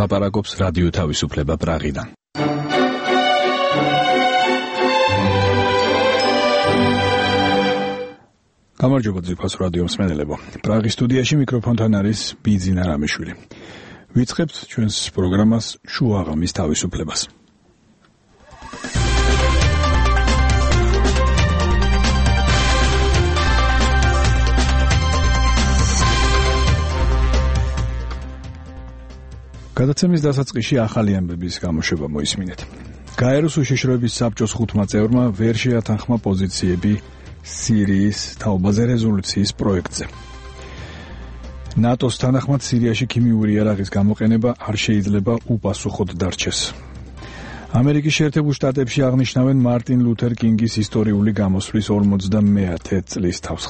ლაპარაკობს რადიო თავისუფლება პრაღიდან. გამარჯობა ძვირფას რადიო მსმენელებო. პრაღის სტუდიაში მიკროფონთან არის ბიძინა რამიშვილი. ვიწყებთ ჩვენს პროგრამას შუა ღამის თავისუფლებას. გადაცემის დასაწყისში ახალი ამბების გამოშვება მოისმინეთ. გაეროს უშიშროების საბჭოს 5 წევრმა ვერ შეათანხმა პოზიციები სირიის თაობაზე რეზოლუციის პროექტზე. ნატოს თანახმად სირიაში ქიმიური იარაღის გამოყენება არ შეიძლება უპასუხოდ დარჩეს. ამერიკის შეერთებულ შტატებში აღნიშნავენ მარტინ ლუთერ კინგის ისტორიული გამოსვლის 50-ე წლის თავს.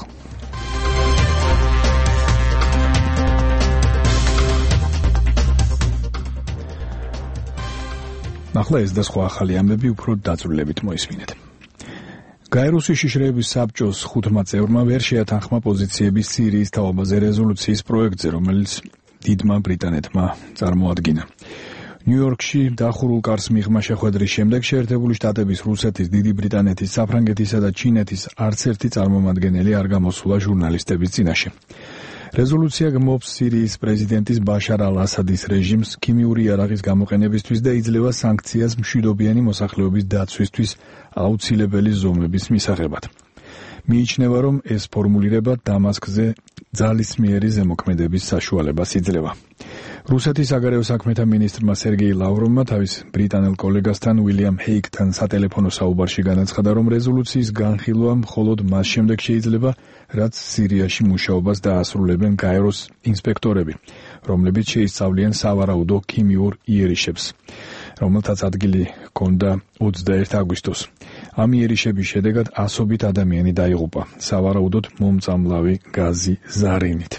ახლა ეს და სხვა ახალი ამბები უფრო დაწვრილებით მოისმინეთ. გაეროს უშიშროების საბჭოს 5 წევრმა ვერ შეათანხმა პოზიციები სირიის თაობაზე რეზოლუციის პროექტზე, რომელიც დიდმა ბრიტანეთმა წარმოადგინა. ნიუ-იორკში დახურულ კარს მიღმა შეხვედრის შემდეგ შეერთებული შტატების, რუსეთის, დიდი ბრიტანეთის, საფრანგეთისა და ჩინეთის არც ერთი წარმომადგენელი არ გამოსულა ჟურნალისტების წინაშე. რეზოლუცია გმობს სირიის პრეზიდენტის ბაშარ ალ-ასადის რეჟიმს ქიმიური იარაღის გამოყენებისთვის და იძლევა სანქციას მშვიდობიანი მოსახლეობის დაცვისთვის აუცილებელი ზომების მისაღებად. მიიჩნევა, რომ ეს ფორმულირება დამასკზე ძალისმიერი ზემოქმედების საშუალებას იძლევა. რუსეთის საგარეო საქმეთა მინისტრმა სერგეი ლავროვმა თავის ბრიტანელ კოლეგასთან უილიამ ჰეიგთან სატელეფონო საუბარში განაცხადა, რომ რეზოლუციის განხილვა მხოლოდ მას შემდეგ შეიძლება, რაც სირიაში მუშაობას დაასრულებენ გაეროს ინსპექტორები, რომლებიც შეისწავლიან სავარაუდო ქიმიურ იერიშებს, რომელთაც ადგილი ჰქონდა 21 აგვისტოს. ამ იერიშების შედეგად ასობით ადამიანი დაიღუპა, სავარაუდოდ მომწამლავი გაზი ზარინით.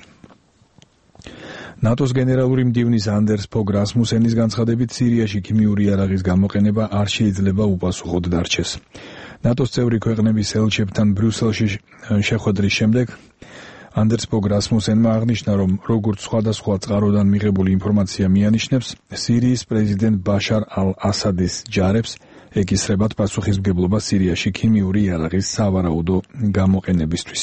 ნატოს გენერალური მდივნის ანდერს ფოგ რასმუსენის განცხადებით, სირიაში ქიმიური იარაღის გამოყენება არ შეიძლება უპასუხოდ დარჩეს. ნატოს წევრი ქვეყნების ელჩებთან ბრიუსელში შეხვედრის შემდეგ ანდერს ფოგ რასმუსენმა აღნიშნა, რომ როგორც სხვადასხვა წყაროდან მიღებული ინფორმაცია მიანიშნებს, სირიის პრეზიდენტ ბაშარ ალ-ასადის ჯარებს ეკისრებათ პასუხისმგებლობა სირიაში ქიმიური იარაღის სავარაუდო გამოყენებისთვის.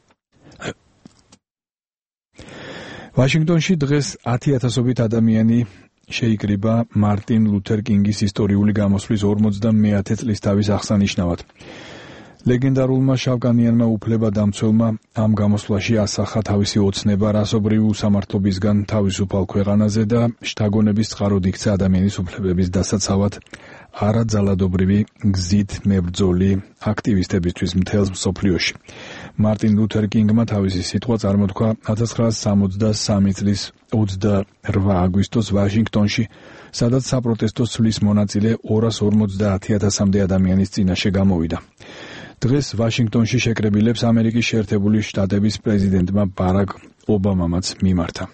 ვაშინგტონში დღეს 10,000-ობით ადამიანი შეიკრიბა მარტინ ლუთერ კინგის ისტორიული გამოსვლის 50-ე წლის თავის აღსანიშნავად. ლეგენდარულმა შავკანიანმა უფლებადამცველმა ამ გამოსვლაში ასახა თავისი ოცნება რასობრივი უსამართლობისგან თავისუფალ ქვეყანაზე და შთაგონების წყაროდ იქცა ადამიანის უფლებების დასაცავად არაძალადობრივი გზით მებრძოლი აქტივისტებისთვის მთელს მსოფლიოში. მარტინ ლუთერ კინგმა თავისი სიტყვა წარმოთქვა 1963 წლის 28 აგვისტოს ვაშინგტონში, სადაც საპროტესტო ცვლის მონაწილე 250,000-მდე ადამიანის წინაშე გამოვიდა. დღეს ვაშინგტონში შეკრებილებს ამერიკის შეერთებული შტატების პრეზიდენტმა ბარაკ ობამამაც მიმართა.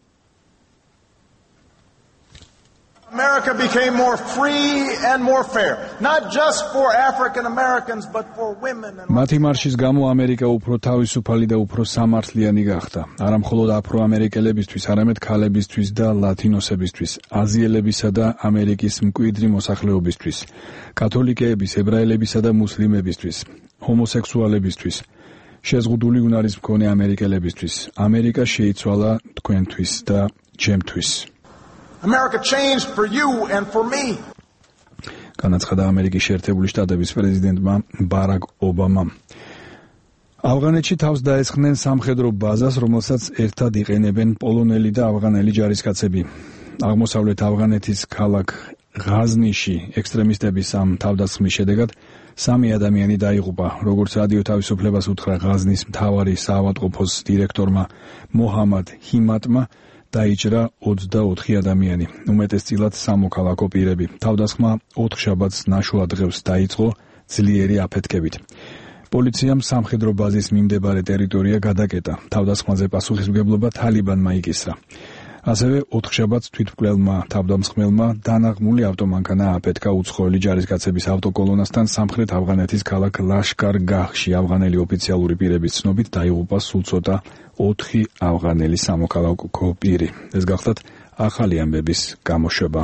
America became more free and more fair, not just for African Americans but for women and მათი მარშის გამო ამერიკა უფრო თავისუფალი და უფრო სამართლიანი გახდა. არა მხოლოდ აფრო-ამერიკელებისთვის, არამედ ქალებისთვის და ლათინოსებისთვის, აზიელებისა და ამერიკის მკვიდრი მოსახლეობისთვის, კათოლიკეების, ებრაელებისა და მუსლიმებისთვის, ჰომოსექსუალებისთვის, შეზღუდული უნარის მქონე ამერიკელებისთვის. ამერიკა შეიცვალა თქვენთვის და ჩემთვის. America changed for you and for me. განაცხადა ამერიკის შეერთებული შტატების პრეზიდენტმა ბარაკ ობამამ. ავღანეთში თავს დაესხნენ სამხედრო ბაზას, რომელსაც ერთად იყენებენ პოლონელი და ავღანელი ჯარისკაცები. აღმოსავლეთ ავღანეთის ქალაქ ღაზნიში ექსტრემისტების ამ თავდასხმის შედეგად 3 ადამიანი დაიღუპა, როგორც რადიო თავისუფლებას უთხრა ღაზნის მთავარი საავადმყოფოს დირექტორმა მოჰამად ჰიმატმა, დაიჭრა 24 ადამიანი, უმეტესწილად სამოქალაქო პირები. თავდასხმა 4 შაბათს ნაშუა დღეს დაიწყო ძლიერი აფეთქებით. პოლიციამ სამხედრო ბაზის მიმდებარე ტერიტორია გადაკეტა. თავდასხმაზე პასუხისმგებლობა თალიბანმა იკისრა. ასევე 4 შაბათს თვითმკვლელმა თავდამსხმელმა დანაღმული ავტომანქანა აფეთქა უცხოელი ჯარისკაცების ავტოკოლონასთან სამხრეთ ავღანეთის ქალაქ ლაშკარ-გაჰში. ავღანელი ოფიციალური პირების ცნობით დაიღუპა სულ ცოტა 4 ავღანელი სამოქალაქო პირი. ეს გახლდათ ახალი ამბების გამოშვება.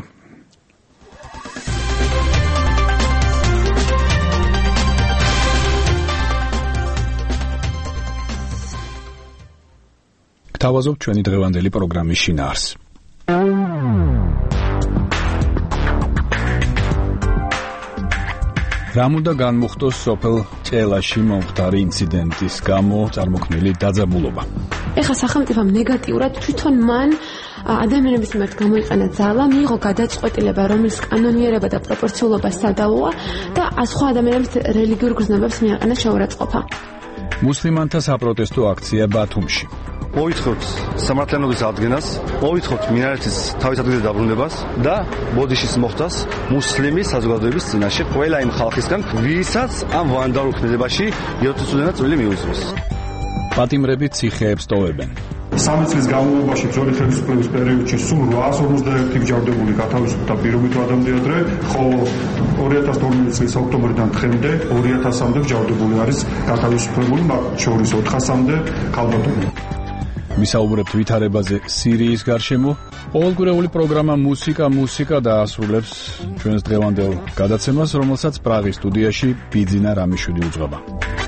გთავაზობთ ჩვენი დღევანდელი პროგრამის შინაარს. რამ უნდა განმუხტოს სოფელ ჭელაში მომხდარი ინციდენტის გამო წარმოქმნილი დაძაბულობა? ეხლა სახელმწიფომ ნეგატიურად თვითონ მან ადამიანების მიმართ გამოიყენა ძალა, მიიღო გადაწყვეტილება, რომელიც კანონიერება და პროპორციულობა სადავოა და სხვა ადამიანების რელიგიურ გრძნობებს მიაყენა შეურაცხყოფა. მუსლიმანთა საპროტესტო აქცია ბათუმში. მოითხოვთ სამართლიანობის ადგენას, მოითხოვთ მინარეთის თავის ადგილზე დაბრუნებას და ბოდიშის მოხდას მუსლიმი საზოგადოების წინაშე ყველა იმ ხალხისგან, ვისაც ამ ვანდალურ ქმედებაში იოთსუდენა წვლილი მიუძღვის. პატიმრები ციხეებს ტოვებენ. 3 წლის განმავლობაში ბრძოლის ხელისუფლების პერიოდში სულ 851 მსჯავრდებული გათავისუფლდა პირობით ადამიანზე, ხოლო 2012 წლის ოქტომბრიდან დღემდე 2000-მდე მსჯავრდებული არის გათავისუფლებული, მათ შორის 400-მდე ქალბატონი. ვისაუბრებთ ვითარებაზე სირიის გარშემო. ყოველკვირეული პროგრამა მუსიკა დაასრულებს ჩვენს დღევანდელ გადაცემას, რომელსაც პრაღის სტუდიაში ბიძინა რამიშვილი უძღვება.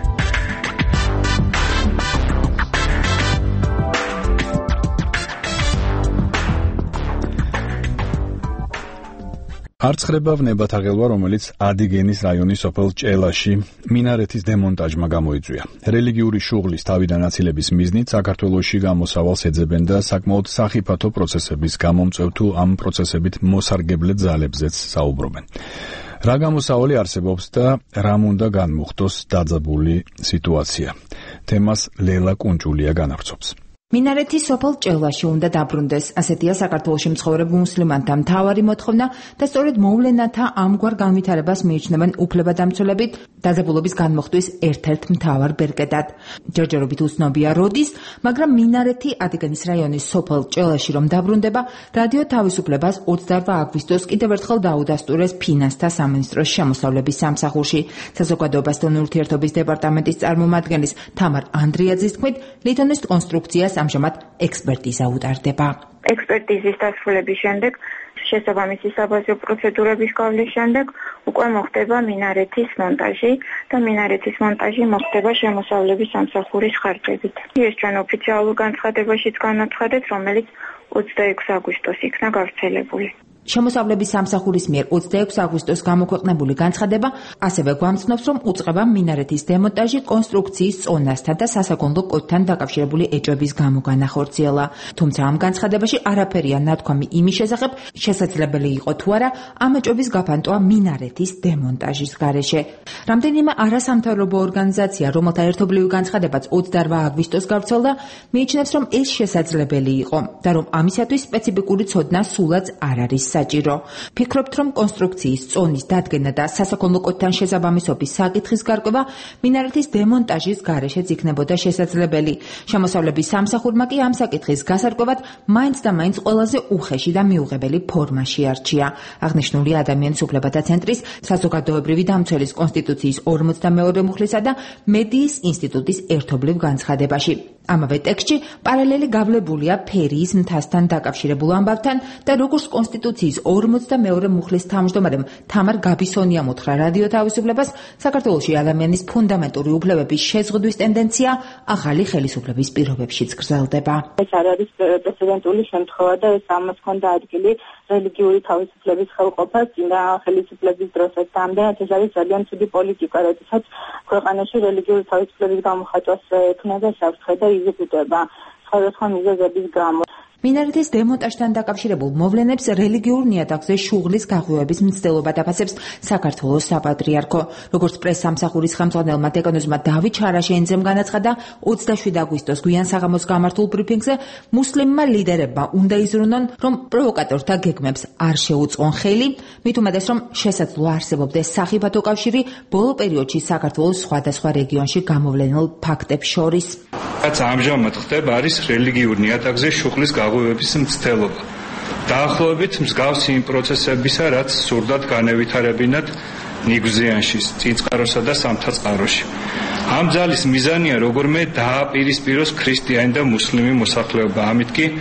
არ ცხრება ვნებათაღელვა, რომელიც ადიგენის რაიონის სოფელ ჭელაში მინარეთის დემონტაჟმა გამოიწვია. რელიგიური შუღლის თავიდან აცილების მიზნით საქართველოში გამოსავალს ეძებენ და საკმაოდ სახიფათო პროცესების გამომწვევ თუ ამ პროცესებით მოსარგებლე ძალებზეც საუბრობენ. რა გამოსავალი არსებობს და რამ უნდა განმუხტოს დაძაბული სიტუაცია? თემას ლელა კუნჭულია განავრცობს. მინარეთის სოფელ ჭელაში უნდა დაბრუნდეს, ასეთია საქართველოში მცხოვრებ მუსლიმანთა მთავარი მოთხოვნა და სწორედ მოვლენათა ამგვარ განვითარებას მიიჩნევენ უფლებადამცველები დაძაბულობის განმუხტვის ერთ-ერთ მთავარ ბერკეტად. ჯერჯერობით უცნობია როდის, მაგრამ მინარეთი ადიგენის რაიონის სოფელ ჭელაში რომ დაბრუნდება, რადიო თავისუფლებას 28 აგვისტოს კიდევ ერთხელ დაუდასტურეს ფინანსთა სამინისტროს შემოსავლების სამსახურში. საზოგადოებასთან ურთიერთობის დეპარტამენტის წარმომადგენლის თამარ ანდრიაძის თქმით, ლითონის კონსტრუქციას ამჟამად ექსპერტიზა უტარდება. ექსპერტიზის დასრულების შემდეგ, შესაბამისი საბაზრო პროცედურების გავლის შემდეგ, უკვე მოხდება მინარეთის მონტაჟი და მინარეთის მონტაჟი მოხდება შემოსავლების სამსახურის ხარჯებით. ეს ჩვენ ოფიციალურ განცხადებაშიც განაცხადეთ, რომელიც 26 აგვისტოს იქნა გავრცელებული. შემოსავლების სამსახურის მიერ 26 აგვისტოს გამოქვეყნებული განცხადება ასევე გვამცნობს, რომ უწყება მინარეთის დემონტაჟი კონსტრუქციის წონასთან და სასაგონლო კოდთან დაკავშირებული ეჭვების გამო განახორციელა. თუმცა ამ განცხადებაში არაფერია ნათქვამი იმის შესახებ, შესაძლებელი იყო თუ არა ამ ეჭვების გაფანტვა მინარეთის დემონტაჟის გარეშე. რამდენიმე არასამთავრობო ორგანიზაცია, რომელთა ერთობლივი განცხადებაც 28 აგვისტოს გავრცელდა, მიიჩნევს, რომ ეს შესაძლებელი იყო და რომ ამისათვის სპეციფიკური ცოდნა სულაც არ არის საჭირო. ფიქრობთ, რომ კონსტრუქციის წონის დადგენა და სასაგონლო კოდთან შესაბამისობის საკითხის გარკვევა მინარეთის დემონტაჟის გარეშეც იქნებოდა შესაძლებელი. შემოსავლების სამსახურმა კი ამ საკითხის გასარკვევად მაინც და მაინც ყველაზე უხეში და მიუღებელი ფორმა შეარჩია. აღნიშნული ადამიანის უფლებათა ცენტრის საზოგადოებრივი დამცველის კონსტიტუციის 42 მუხლისა და მედიის ინსტიტუტის ერთობლივ განცხადებაში. ამავე ტექსტში პარალელი გავლებულია ფერიის მთასთან დაკავშირებულ ამბავთან და როგორც კონსტიტუციის 42 მუხლის თავმჯდომარემ თამარ გაბისონიამ უთხრა რადიო თავისუფლებას, საქართველოში ადამიანის ფუნდამენტური უფლებების შეზღუდვის ტენდენცია ახალი ხელისუფლების პირობებშიც გრძელდება. ეს არ არის პრეცედენტული შემთხვევა და ეს ამას ჰქონდა ადგილი რელიგიური თავისუფლების ხელყოფას წინა ხელისუფლების დროსაც. ამდენად ეს არის ძალიან ცუდი პოლიტიკა, როდესაც ქვეყანაში რელიგიური თავისუფლების გამოხატვას ექნება საფრთხე და იზრდება სხვადასხვა მიზეზების გამო. მინარეთის დემონტაჟთან დაკავშირებულ მოვლენებს რელიგიურ ნიადაგზე შუღლის გაღვივების მცდელობა დაფასებს საქართველოს საპატრიარქო. როგორც პრესსამსახურის ხელმძღვანელმა დეკანოზმა დავით ჩარაშენძემ განაცხადა, 27 აგვისტოს გვიან საღამოს გამართულ ბრიფინგზე მუსლიმმა ლიდერებმა უნდა იზრუნონ, რომ პროვოკატორთა გეგმებს არ შეუწყონ ხელი, მით უმეტეს, რომ შესაძლოა არსებობდეს სახიფათო კავშირი ბოლო პერიოდში საქართველოს სხვადასხვა რეგიონში გამოვლენილ ფაქტებს შორის. რაც ამჟამად ხდება, არის რელიგიურ ნიადაგზე შუღლის გაღვივების მცდელობა. დაახლოებით მსგავსი იმ პროცესებისა, რაც სურდათ განევითარებინათ ნიგვზიანში, წინწყაროსა და სამთაწყაროში. ამ ძალის მიზანია როგორმე დააპირისპიროს ქრისტიანი და მუსლიმი მოსახლეობა. ამით კი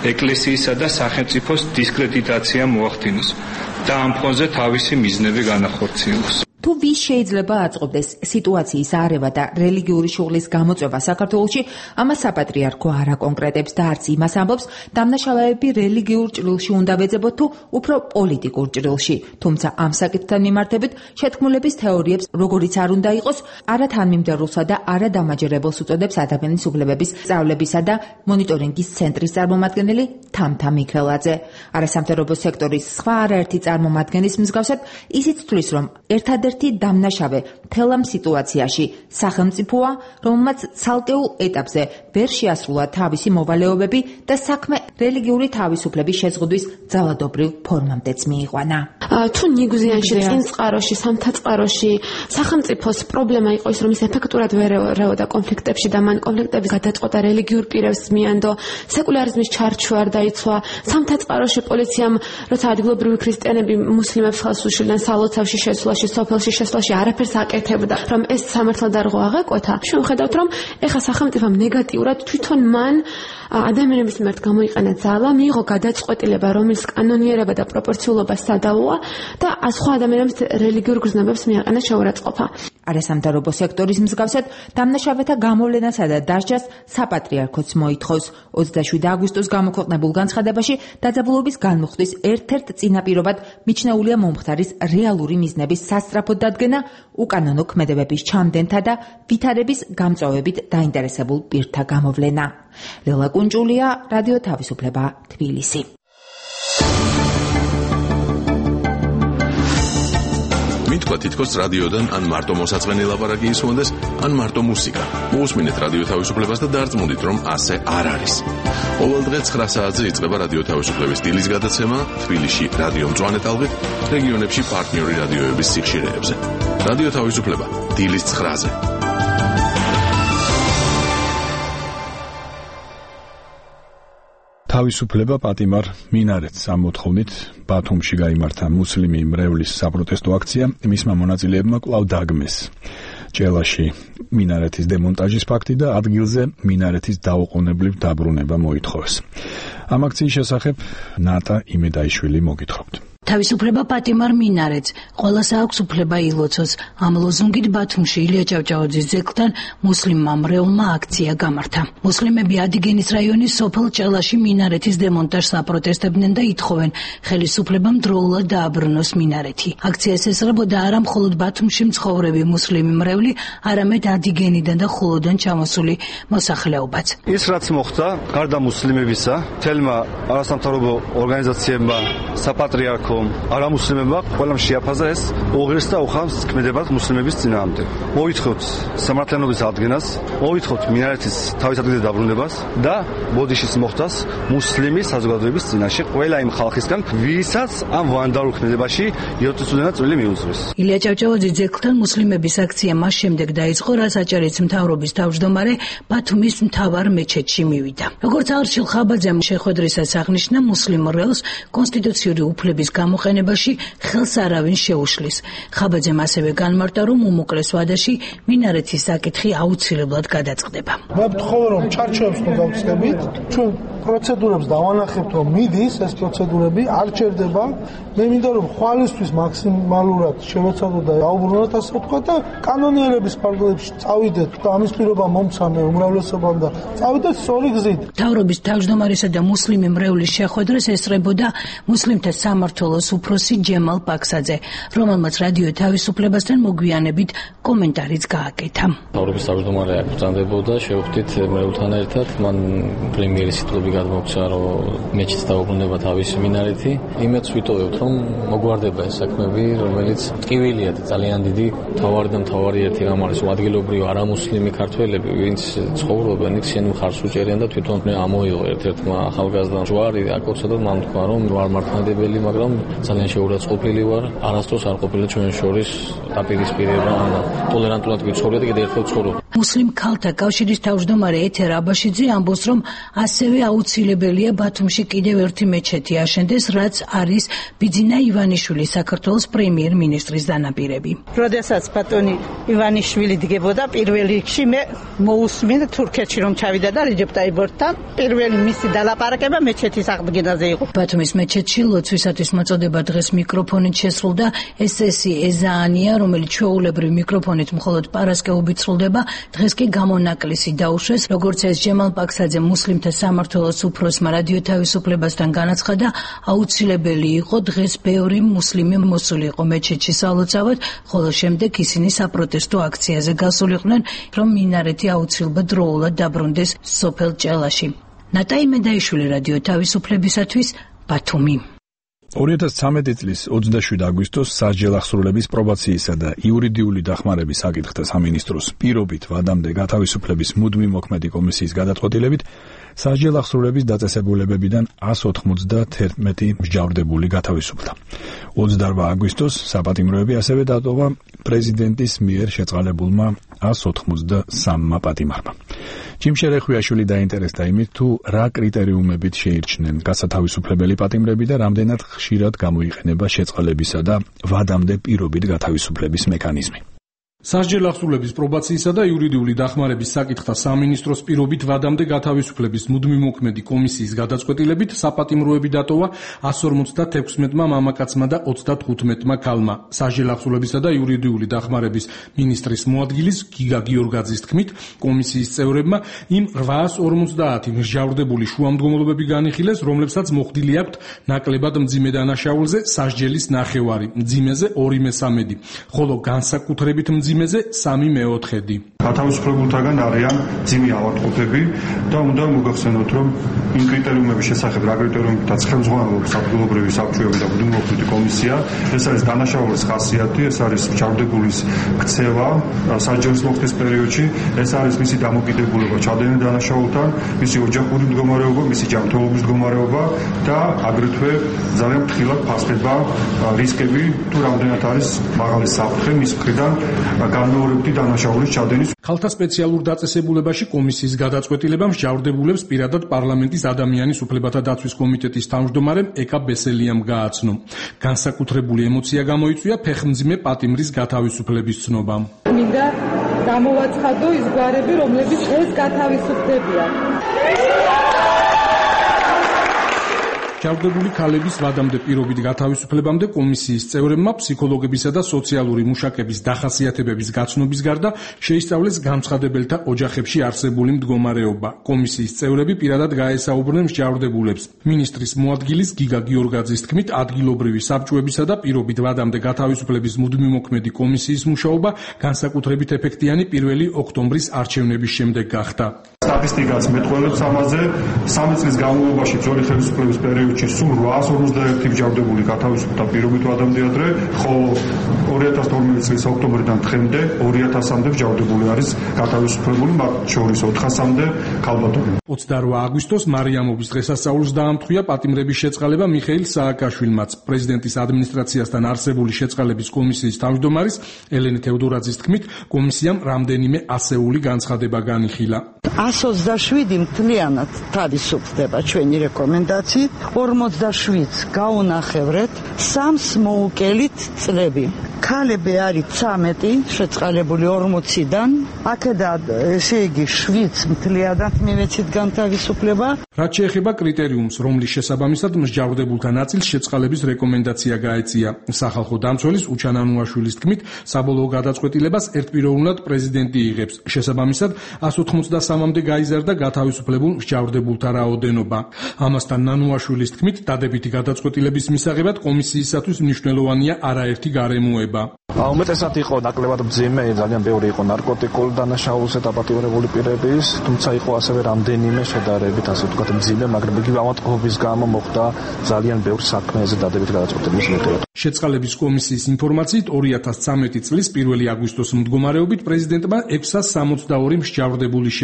ეკლესიისა და სახელმწიფოს დისკრედიტაცია მოახდინოს და ამ ფონზე თავისი მიზნები განახორციელოს. თუ ვის შეიძლება აწყობდეს სიტუაციის არევა და რელიგიური შუღლის გამოწვევა საქართველოში, ამას საპატრიარქო არ აკონკრეტებს და არც იმას ამბობს, დამნაშავეები რელიგიურ ჭრილში უნდა ვეძებოთ თუ უფრო პოლიტიკურ ჭრილში. თუმცა ამ საკითხთან მიმართებით შეთქმულების თეორიებს, როგორიც არ უნდა იყოს, არა თანმიმდევრულსა და არა დამაჯერებელს უწოდებს ადამიანის უფლებების სწავლებისა და მონიტორინგის ცენტრის წარმომადგენელი თამთა მიქელაძე. არასამთავრობო სექტორის სხვა არაერთი წარმომადგენლის მსგავსად, ისიც თვლის, რომ ერთადერთი დამნაშავე მთელ ამ სიტუაციაში სახელმწიფოა, რომელმაც ცალკეულ ეტაპზე ვერ შეასრულა თავისი მოვალეობები და საქმე რელიგიური თავისუფლების შეზღუდვის ძალადობრივ ფორმამდეც მიიყვანა. თუ ნიგუზიანში, წინწყაროში, სამთაწყაროში სახელმწიფოს პრობლემა იყო ის, რომ ის ეფექტურად ვერ ერეოდა კონფლიქტებში და მან კონფლიქტების გადაწყვეტა რელიგიურ პირებს მიანდო, სეკულარიზმის ჩარჩვა არ დაიცვა, სამთაწყაროში პოლიციამ, როცა ადგილობრივი ქრისტიანები მუსლიმებს ხელს უშლიდნენ სალოცავში შესვლაში, სოფელში შესვლაში არაფერს აკეთებდა, რომ ეს სამართლად არ აღეკვეთა. შევხედავთ, რომ ეხა სახელმწიფომ ნეგატიურად თვითონ მან ადამიანების მიმართ გამოიყენა ძალა, მიიღო გადაწყვეტილება, რომელიც კანონიერება და პროპორციულობა სადავოა და სხვა ადამიანებს რელიგიურ გრძნობებს მიაყენა შეურაცხყოფა. არასამთავრობო სექტორის მსგავსად, დამნაშავეთა გამოვლენასა და დასჯას საპატრიარქოც მოითხოვს. 27 აგვისტოს გამოქვეყნებულ განცხადებაში დაძაბულობის განმუხტვის ერთ-ერთ წინაპირობად მიჩნეულია მომხდარის რეალური მიზნების სასწრაფო დადგენა, უკანონო ქმედებების ჩამდენთა და ვითარების გამწვავებით დაინტერესებულ პირთა გამოვლენა. ლელა კუნჭულია, რადიო თავისუფლება, თბილისი. მითქვა თითქოს რადიოდან ან მარტო მოსაწყენი ლაპარაკი ისმონდეს, ან მარტო მუსიკა. მოусმინეთ რადიო თავისუფლებას და დარწმუნდით, რომ ასე არ არის. ყოველ დღე 9 საათზე იწყება რადიო თავისუფლების დილის გადაცემა თბილისში რადიო მწვანე ტალღით, რეგიონებში პარტნიორი რადიოების სიხშირეებზე. რადიო თავისუფლება დილის 9-ზე. თავისუფლება პატიმარ მინარეთს ამოთხოვნით ბათუმში გაიმართა მუსლიმი მრევლის საპროტესტო აქცია, მისმა მონაწილეებმა კვლავ დაგმეს ჭელაში მინარეთის დემონტაჟის ფაქტი და ადგილზე მინარეთის დაუყოვნებლივ დაბრუნება მოითხოვეს. ამ აქციის შესახებ ნატა იმედაიშვილი მოგითხრობთ. თავისუფლება პატიმარ მინარეთს, ყველას აქვს უფლება ილოცოს. ამ ლოზუნგით ბათუმში ილია ჭავჭავაძის ძეგლთან მუსლიმმა მრევლმა აქცია გამართა. მუსლიმები ადიგენის რაიონის სოფელ ჭელაში მინარეთის დემონტაჟს აპროტესტებდნენ და ითხოვენ ხელისუფლებამ დროულად დააბრუნოს მინარეთი. აქციას ესწრებოდა არა მხოლოდ ბათუმში მცხოვრები მუსლიმი მრევლი, არამედ ადიგენიდან და ხულოდან ჩამოსული მოსახლეობაც. ის რაც მოხდა, გარდა მუსლიმებისა, თელმა არასამთავრობო ორგანიზაციებმა, საპატრიარქო არამუსლიმებმა ყველამ შეაფაზა ეს უღირს და უხამს ქმედებად მუსლიმების წინააღმდეგ. მოვითხოვთ სამართლიანობის ადგენას, მოვითხოვთ მინარეთის თავის ადგილზე დაბრუნებას და ბოდიშის მოხდას მუსლიმი საზოგადოების წინაშე ყველა იმ ხალხისგან, ვისაც ამ ვანდალურ ქმედებაში 20 წლიდან წვლილი მიუძღვის. ილია ჭავჭავაძის ძეგლთან მუსლიმების აქცია მას შემდეგ დაიწყო, რაც აჭარის მთავრობის თავმჯდომარე ბათუმის მთავარ მეჩეთში მივიდა. როგორც არჩილ ხაბაძემ შეხვედრისას აღნიშნა, მუსლიმ მრევლს კონსტიტუციური უფლების გამოყენებაში ხელს არავინ შეუშლის. ხაბაძემ ასევე განმარტა, რომ უმოკლეს ვადაში მინარეთის საკითხი აუცილებლად გადაწყდება. მე ვთხოვ, რომ ჩარჩოებს თუ გავწევით, ჩვენ პროცედურებს დავანახებთ, რომ მიდის ეს პროცედურები, არ ჩერდება. მე მინდა, რომ ხვალისთვის მაქსიმალურად შევეცადოთ და დაუბრუნოთ, ასე ვთქვა და კანონიერების ფარგლებში წავიდეთ და ამის პირობა მომცამე უმრავლესობამ და წავიდეთ სწორი გზით. მთავრობის თავმჯდომარისა და მუსლიმი მრევლის შეხვედრას ესწრებოდა მუსლიმთა სამმართველოს უფროსი ჯემალ პაქსაძე, რომელმაც რადიო თავისუფლებასთან მოგვიანებით კომენტარიც გააკეთა. მთავრობის თავმჯდომარე აქ ბრძანდებოდა, შევხვდით მრევლთან ერთად, მან პრემიერის სიტყვები გადმოგცა, რომ მეჩეთს დაუბრუნება თავისი მინარეთი. იმედს ვიტოვებთ, რომ მოგვარდება ეს საქმეები, რომელიც ტკივილია და ძალიან დიდი თავარი და მთავარი ერთი რამ არის, ადგილობრივი არამუსლიმი ქართველები, ვინც ცხოვრობენ, ისინი მხარს უჭერიან და თვითონ ამოიღო ერთ-ერთმა ახალგაზრდა ჯვარი, აკოცდა და მან თქვა, რომ ვარ მართლმადიდებელი, მაგრამ ძალიან შეურაცხყოფილი ვარ, არასდროს არ ყოფილა ჩვენ შორის დაპირისპირება, ტოლერანტულად ვიცხოვრია და კიდევ ერთხელ ვცხოვრობ. მუსლიმ ქალთა კავშირის თავმჯდომარე ეთერ აბაშიძე ამბობს, რომ ასევე აუცილებელია ბათუმში კიდევ ერთი მეჩეთი აშენდეს, რაც არის ბიძინა ივანიშვილის საქართველოს პრემიერ-მინისტრის დანაპირები. როდესაც ბატონი ივანიშვილი დგებოდა პირველ რიგში, მე მოусმინე თურქეთში რომ ჩავიდა და რეჯეპ ტაიბორთან პირველი მისი დალაპარაკება მეჩეთის აღდგენაზე იყო. ბათუმის მეჩეთში ლოცვისათვის მოწოდება დღეს მიკროფონით შესრულდა. ეს წესი ეზაანია, რომელიც ჩვეულებრივ მიკროფონით მხოლოდ პარასკევობით სრულდება, დღეს კი გამონაკლისი დაუშვეს, როგორც ეს ჯემალ პაქსაძე მუსლიმთა სამმართველოს უფროსმა რადიო თავისუფლებასთან განაცხადა, აუცილებელი იყო დღეს ბევრი მუსლიმი მოსულიყო მეჩეთში სალოცავად, ხოლო შემდეგ ისინი საპროტესტო აქციაზე გასულიყვნენ, რომ მინარეთი აუცილებლად დროულად დაბრუნდეს სოფელ ჭელაში. ნატაი მედაიშვილი რადიო თავისუფლებისათვის ბათუმი. 2013 წლის 27 აგვისტოს სასჯელ აღსრულების პრობაციისა და იურიდიული დახმარების საკითხთა სამინისტროს პირობით ვადამდე გათავისუფლების მუდმივი მოქმედი კომისიის გადაწყვეტილებით სასჯელ აღსრულების დაწესებულებებიდან 191 მსჯავრდებული გათავისუფლდა. 28 აგვისტოს საპატიმროები ასევე დატოვა პრეზიდენტის მიერ შეწყალებულმა 183 პატიმარმა. ჯიმშერ ეხვიაშვილი დაინტერესდა იმით, თუ რა კრიტერიუმებით შეირჩნენ გასათავისუფლებელი პატიმრები და რამდენად ხშირად გამოიყენება შეწყალებისა და ვადამდე პირობით გათავისუფლების მექანიზმი. სასჯელ აღსრულების პრობაციისა და იურიდიული დახმარების საკითხთა სამინისტროს პირობით ვადამდე გათავისუფლების მუდმივი მოქმედი კომისიის გადაწყვეტილებით საპატიმროები დატოვა 156-მა მამაკაცმა და 35-მა ქალმა. სასჯელ აღსრულებისა და იურიდიული დახმარების მინისტრის მოადგილის გიგა გიორგაძის თქმით, კომისიის წევრებმა იმ 850 მსჯავრდებული შუამდგომლობები განიხილეს, რომლებსაც მოხდილი აქვთ ნაკლებად მძიმე დანაშაულზე სასჯელის ნახევარი, მძიმეზე 2/3, ხოლო განსაკუთრებით მძიმეზე 3/4. გათავისუფლებულთაგან არიან მძიმე ავადმყოფები და უნდა მოგახსენოთ, რომ იმ კრიტერიუმების შესახებ, რა კრიტერიუმებითაც ხელმძღვანელობს ადგილობრივი საბჭოები და მუდმივი კომისია, ეს არის დანაშაულის ხასიათი, ეს არის მსჯავრდებულის ქცევა სასჯელის მოხდის პერიოდში, ეს არის მისი დამოკიდებულება ჩადენილ დანაშაულთან, მისი ოჯახური მდგომარეობა, მისი ჯანმრთელობის მდგომარეობა და აგრეთვე ძალიან ფრთხილად ფასდება რისკები, თუ რამდენად არის მაღალი საფრთხე მის მხრიდან განმეორებითი დანაშაულის ჩადენის. ქალთა სპეციალურ დაწესებულებაში კომისიის გადაწყვეტილება მსჯავრდებულებს პირადად პარლამენტის ადამიანის უფლებათა დაცვის კომიტეტის თავმჯდომარემ ეკა ბესელიამ გააცნო. განსაკუთრებული ემოცია გამოიწვია ფეხმძიმე პატიმრის გათავისუფლების ცნობამ. მინდა გამოვაცხადო ის გვარები, რომლებიც დღეს გათავისუფლებიან. ჩავდებული ქალების ვადამდე პირობით გათავისუფლებამდე კომისიის წევრებმა ფსიქოლოგებისა და სოციალური მუშაკების დახასიათებების გაცნობის გარდა შეისწავლეს განცხადებელთა ოჯახებში არსებული მდგომარეობა. კომისიის წევრები პირადად გაესაუბრნენ მსჯავრდებულებს. მინისტრის მოადგილის გიგა გიორგაძის თქმით, ადგილობრივი საბჭოებისა და პირობით ვადამდე გათავისუფლების მუდმივი მოქმედი კომისიის მუშაობა განსაკუთრებით ეფექტიანი 1 ოქტომბრის არჩევნების შემდეგ გახდა. სტატისტიკაც მეტყველებს ამაზე, 3 წლის განმავლობაში ბრძოლის ხელისუფლების პერიოდში სულ 851 მსჯავრდებული გათავისუფლდა პირობით ვადამდე ადრე, ხოლო 2012 წლის ოქტომბრიდან დღემდე 2000-მდე მსჯავრდებული არის გათავისუფლებული, მათ შორის 400-მდე ქალბატონი. 28 აგვისტოს მარიამობის დღესასწაულს დაამთხვია პატიმრების შეწყალება მიხეილ სააკაშვილმაც. პრეზიდენტის ადმინისტრაციასთან არსებული შეწყალების კომისიის თავმჯდომარის ელენე თევდორაძის თქმით, კომისიამ რამდენიმე ასეული განცხადება განიხილა. 127 მთლიანად თავისუფლდება ჩვენი რეკომენდაციით, 47-ს გაუნახევრეთ, 3-ს მოუკელით წლები. ქალები არის 13 შეწყალებული 40-დან, აქედან ესე იგი 7-ს მთლიანად მივეცით განთავისუფლება. რაც შეეხება კრიტერიუმს, რომლის შესაბამისად მსჯავრდებულთა ნაწილს შეწყალების რეკომენდაცია გაეწია. სახალხო დამცველის უჩან ანუაშვილის თქმით, საბოლოო გადაწყვეტილებას ერთპიროვნულად პრეზიდენტი იღებს. შესაბამისად 183-მდე გაიზარდა გათავისუფლებულ მსჯავრდებულთა რაოდენობა. ამასთან ნანუაშვილის თქმით, დადებითი გადაწყვეტილების მისაღებად კომისიისათვის მნიშვნელოვანია არაერთი გარემოება. უმეტესად იყო ნაკლებად მძიმე, ძალიან ბევრი იყო ნარკოტიკული დანაშაულზე დაპატიმრებული პირების, თუმცა იყო ასევე რამდენიმე შედარებით, ასე ვთქვათ, მძიმე, მაგრამ იგი ავადმყოფობის გამო მოხდა ძალიან ბევრი საქმეზე დადებითი გადაწყვეტილების მიხედვით. შეწყალების კომისიის ინფორმაციით 2013 წლის 1 აგვისტოს მდგომარეობით პრეზიდენტმა 662 მსჯავრდებული შეიწყალა.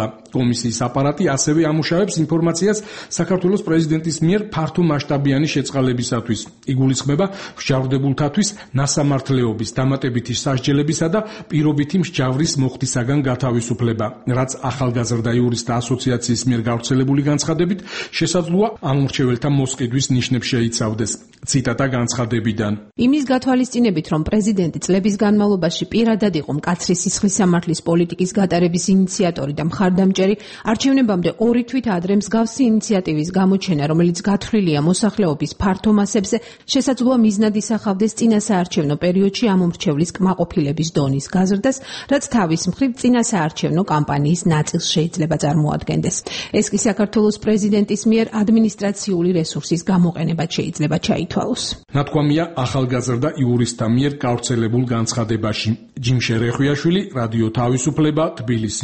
კომისიის აპარატი ასევე ამუშავებს ინფორმაციას საქართველოს პრეზიდენტის მიერ ფართო მასშტაბიანი შეწყალებისათვის. იგულისხმება მსჯავრდებულთათვის ნასამართლეობის დამატებითი სასჯელებისა და პირობითი მსჯავრის მოხდისაგან გათავისუფლება, რაც ახალგაზრდა იურისტთა ასოციაციის მიერ გავრცელებული განცხადებით შესაძლოა ამორჩეველთა მოსყიდვის ნიშნებს შეიცავდეს. ციტატა განცხადებიდან. იმის გათვალისწინებით, რომ პრეზიდენტი წლების განმავლობაში პირადად იყო მკაცრი სისხლის სამართლის პოლიტიკის გატარების ინიციატორი და მხარდამჭერი, არჩევნებამდე 2 თვით ადრე მსგავსი ინიციატივის გამოჩენა, რომელიც გათვლილია მოსახლეობის ფართო მასებზე, შესაძლოა მიზნად ისახავდეს წინასაარჩევნო პერიოდში ამომრჩევლის კმაყოფილების დონის გაზრდას, რაც თავის მხრივ წინასაარჩევნო კამპანიის ნაწილს შეიძლება წარმოადგენდეს. ეს კი საქართველოს პრეზიდენტის მიერ ადმინისტრაციული რესურსის გამოყენებად შეიძლება ჩაითვალოს. ნათქვამია ახალგაზრდა იურისტთა მიერ გავრცელებულ განცხადებაში. ჯიმშე რეხვიაშვილი, რადიო თავისუფლება, თბილისი.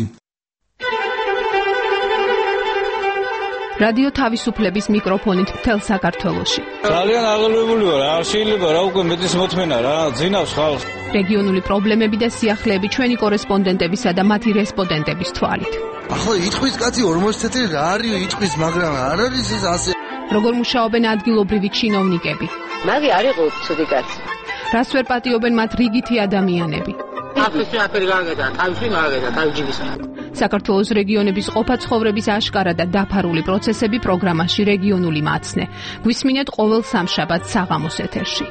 რადიო თავისუფლების მიკროფონით მთელ საქართველოში. ძალიან აღელვებული ვარ, არ შეიძლება რა უკვე მეტის მოთმენა რა, ძინავს ხალხს. რეგიონული პრობლემები და სიახლეები ჩვენი კორესპონდენტებისა და მათი რესპონდენტების თვალით. ახლა იტყვის კაცი 40 წელი რა არის იტყვის, მაგრამ არ არის ეს ასე. როგორ მუშაობენ ადგილობრივი ჩინოვნიკები? მაგი არ იყო ცუდი კაცი. რას ვერ პატიობენ მათ რიგითი ადამიანები? აფრიკაში აფერი გააგედა, თავში გააგედა, თავჯიბის. საქართველოს რეგიონების ყოფა-ცხოვრების აშკარა და დაფარული პროცესები პროგრამაში რეგიონული მაცნე. გვისმინეთ ყოველ სამშაბათს საღამოს ეთერში.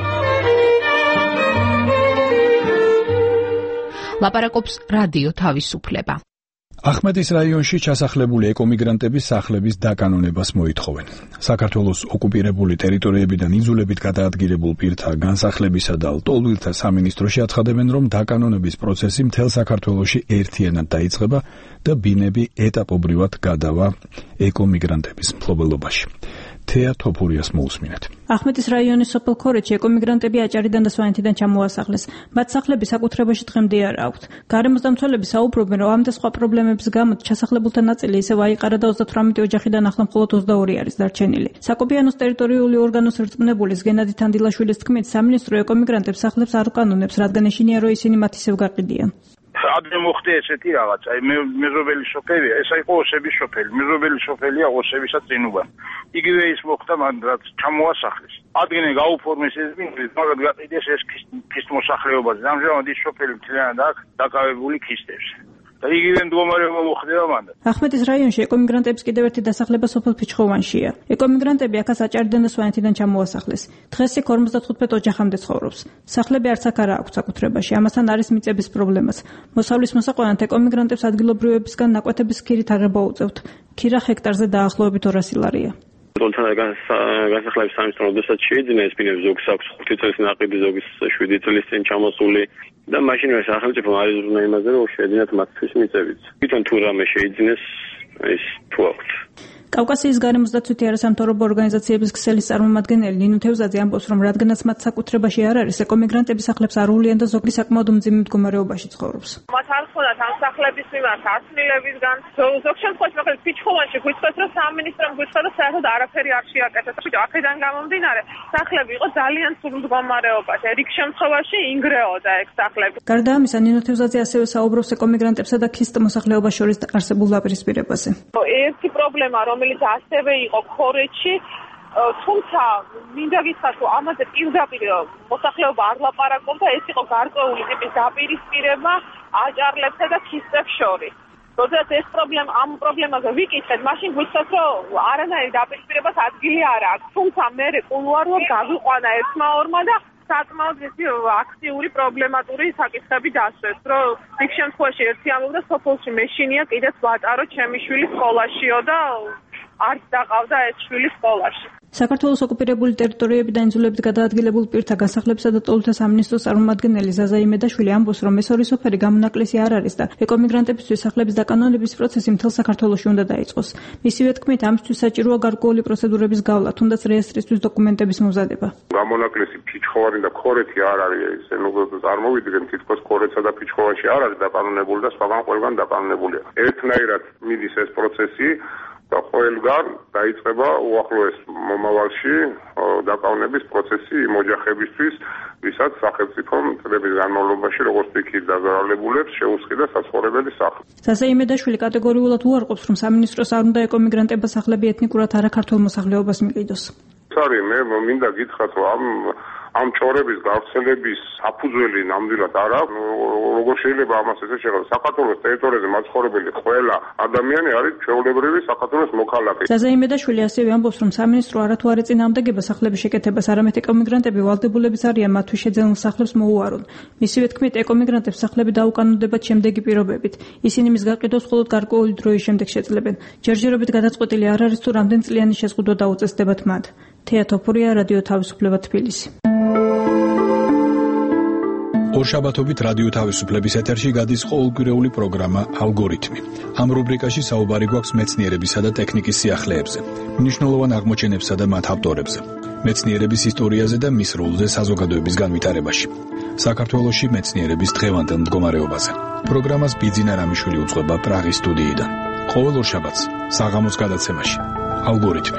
ლაპარაკობს რადიო თავისუფლება. ახმეტის რაიონში ჩასახლებული ეკომიგრანტები სახლების დაკანონებას მოითხოვენ. საქართველოს ოკუპირებული ტერიტორიებიდან იძულებით გადაადგილებულ პირთა განსახლებისა და ლტოლვილთა სამინისტროში აცხადებენ, რომ დაკანონების პროცესი მთელ საქართველოში ერთიანად დაიწყება და ბინები ეტაპობრივად გადავა ეკომიგრანტების მფლობელობაში. თეა თოფურიას მოусმინეთ. ახმეტის რაიონის სოფელ ქორეთში ეკომიგრანტები აჭარიდან და სვანეთიდან ჩამოასახლეს. მათ სახლები საკუთრებაში დღემდე არ აქვთ. გარემოსდამცველები საუბრობენ, რომ ამ და სხვა პრობლემების გამო ჩასახლებულთა ნაწილი ისევ აიყარა და 38 ოჯახიდან ახლა მხოლოდ 22 არის დარჩენილი. საკოპიანოს ტერიტორიული ორგანოს რწმუნებულის გენადი თანდილაშვილის თქმით, სამინისტრო ეკომიგრანტებს სახლებს არ უკანონებს, რადგან ეშინია, რომ ისინი მათ ისევ გაყიდიან. ადრე მოხდა ესეთი რაღაც, აი მეზობელი სოფელია, ეს იყო ოსების სოფელი, მეზობელი სოფელია ოსებისა წინუბა. იგივე ის მოხდა მან რაც ჩამოასახლეს. ადგილე გაუფორმეს ეს ბინები, მაგრამ გაყიდეს ეს ქისტ მოსახლეობაზე. ამჟამად ის სოფელი მთლიანად აქვს დაკავებული ქისტებს. და იგივე მდგომარეობა მოხდება მანდ. ახმეტის რაიონში ეკომიგრანტების კიდევ ერთი დასახლება სოფელ ფიჩხოვანშია. ეკომიგრანტები აქაც აჭარიდან და სვანეთიდან ჩამოასახლეს. დღეს იქ 55 ოჯახამდე ცხოვრობს. სახლები არც აქ არა აქვს საკუთრებაში, ამასთან არის მიწების პრობლემაც. მოსავლის მოსაყვანად ეკომიგრანტებს ადგილობრივებისგან ნაკვეთების ქირით აღება უწევთ. ქირა ჰექტარზე დაახლოებით 200 ლარია. განსახლების სამინისტრო როდესაც შეიძინა ეს ბინები ზოგს აქვს 5 წლის ნაყიდი, ზოგის 7 წლის წინ ჩამოსული და მაშინვე სახელმწიფო არის ზრუნვა იმაზე, რომ შეეძინათ მათთვის მიწებიც. თვითონ თუ რამე შეიძინეს ის თუ აქვს. კავკასიის გარემოსდაცვითი არასამთავრობო ორგანიზაციების ქსელის წარმომადგენელი ნინო თევზაძე ამბობს, რომ რადგანაც მათ საკუთრებაში არ არის, ეკომიგრანტები სახლებს არ უვლიან და ზოგი საკმაოდ უმძიმე მდგომარეობაში ცხოვრობს. მათ არ ხონათ ამ სახლების მიმართ ასმილებისგან. ზოგ შემთხვევაში მაგალითად ფიჩხოვანში გვიწყდეს, რომ სამინისტრომ გვიწყდა და საერთოდ არაფერი არ შეაკეთეს. აქედან გამომდინარე, სახლები იყო ძალიან სულ მდგომარეობაში. რიგ შემთხვევაში ინგრეოდა ეგ სახლები. გარდა ამისა, ნინო თევზაძე ასევე საუბრობს ეკომიგრანტებსა და ქისტ მოსახლეობას შორის არსებულ დაპირისპირებაზე. ერთი პრობლემა, რომელიც ასევე იყო ქორეთში, თუმცა მინდა გითხრათ, რომ ამაზე პირდაპირ მოსახლეობა არ ლაპარაკობდა, ეს იყო გარკვეული ტიპის დაპირისპირება აჭარლებსა და ქისტებს შორის. როდესაც ეს ამ პრობლემაზე ვიკითხეთ, მაშინ გვიცხეს, რომ არანაირი დაპირისპირებას ადგილი არ აქვს. თუმცა მე კულუარულად გაგვიყვანა ერთმა ორმა და საკმაოდ აქტიური პრობლემატური საკითხები დასვეს, რომ იქ შემთხვევაში ერთი ამბობდა, სოფელში მეშინია კიდეც ვატარო ჩემი შვილი სკოლაშიო და არც დაყავდა ეს შვილი სკოლაში. საქართველოს ოკუპირებული ტერიტორიებიდან იძულებით გადაადგილებულ პირთა განსახლებისა და ლტოლვილთა სამინისტროს წარმომადგენელი ზაზა იმედაშვილი ამბობს, რომ ეს ორი სოფელი გამონაკლისი არ არის და ეკომიგრანტებისთვის სახლების დაკანონების პროცესი მთელ საქართველოში უნდა დაიწყოს. მისივე თქმით, ამისთვის საჭიროა გარკვეული პროცედურების გავლა, თუნდაც რეესტრისთვის დოკუმენტების მომზადება. გამონაკლისი ფიჩხოვანი და ქორეთი არ არის, ესე წარმოვიდგენ, თითქოს ქორეთსა და ფიჩხოვანში არ არის დაკანონებული და სხვაგან ყველგან დაკანონებულია. ერთნაირად მიდის ეს პროცესი. და ყველგან დაიწყება უახლოეს მომავალში დაკავნების პროცესი იმ ოჯახებისთვის, ვისაც სახელმწიფომ წლების განმავლობაში როგორც იქით დაზარალებულებს შეუსყიდა საცხოვრებელი სახლი. ზაზა იმედაშვილი კატეგორიულად უარყოფს, რომ სამინისტროს არ უნდა ეკომიგრანტებმა სახლები ეთნიკურად არაქართულ მოსახლეობას მიყიდოს. Sorry, მე მინდა გითხრათ, რომ ამ ჩორების გავრცელების საფუძველი ნამდვილად არ აქვს. როგორ შეიძლება ამას ესე შეღებოს? საქართველოს ტერიტორიაზე მაცხოვრებელი ყველა ადამიანი არის ჩვეულებრივი საქართველოს მოქალაქე. ზაზა იმედაშვილი ასევე ამბობს, რომ სამინისტრო არათუ არ ეწინააღმდეგება სახლების შეკეთებას, არამედ ეკომიგრანტები ვალდებულებიც არიან მათთვის შეძენილ სახლებს მოუარონ. მისივე თქმით, ეკომიგრანტებს სახლები დაუკანონდებათ შემდეგი პირობებით. ისინი მის გაყიდვას მხოლოდ გარკვეული დროის შემდეგ შეძლებენ. ჯერჯერობით გადაწყვეტილი არ არის თუ რამდენწლიანი შეზღუდვა დაუწესდებათ მათ. თეა თოფურია, რადიო თავისუფლება, თბილისი. ორშაბათობით რადიო თავისუფლების ეთერში გადის ყოველკვირეული პროგრამა ალგორითმი. ამ რუბრიკაში საუბარი გვაქვს მეცნიერებისა და ტექნიკის სიახლეებზე, მნიშვნელოვან აღმოჩენებსა და მათ ავტორებზე, მეცნიერების ისტორიაზე და მის როლზე საზოგადოების განვითარებაში. საქართველოში მეცნიერების დღევანდელ მდგომარეობაზე. პროგრამას ბიძინა რამიშვილი უძღვება პრაღის სტუდიიდან. ყოველ ორშაბათს საღამოს გადაცემაში ალგორითმი.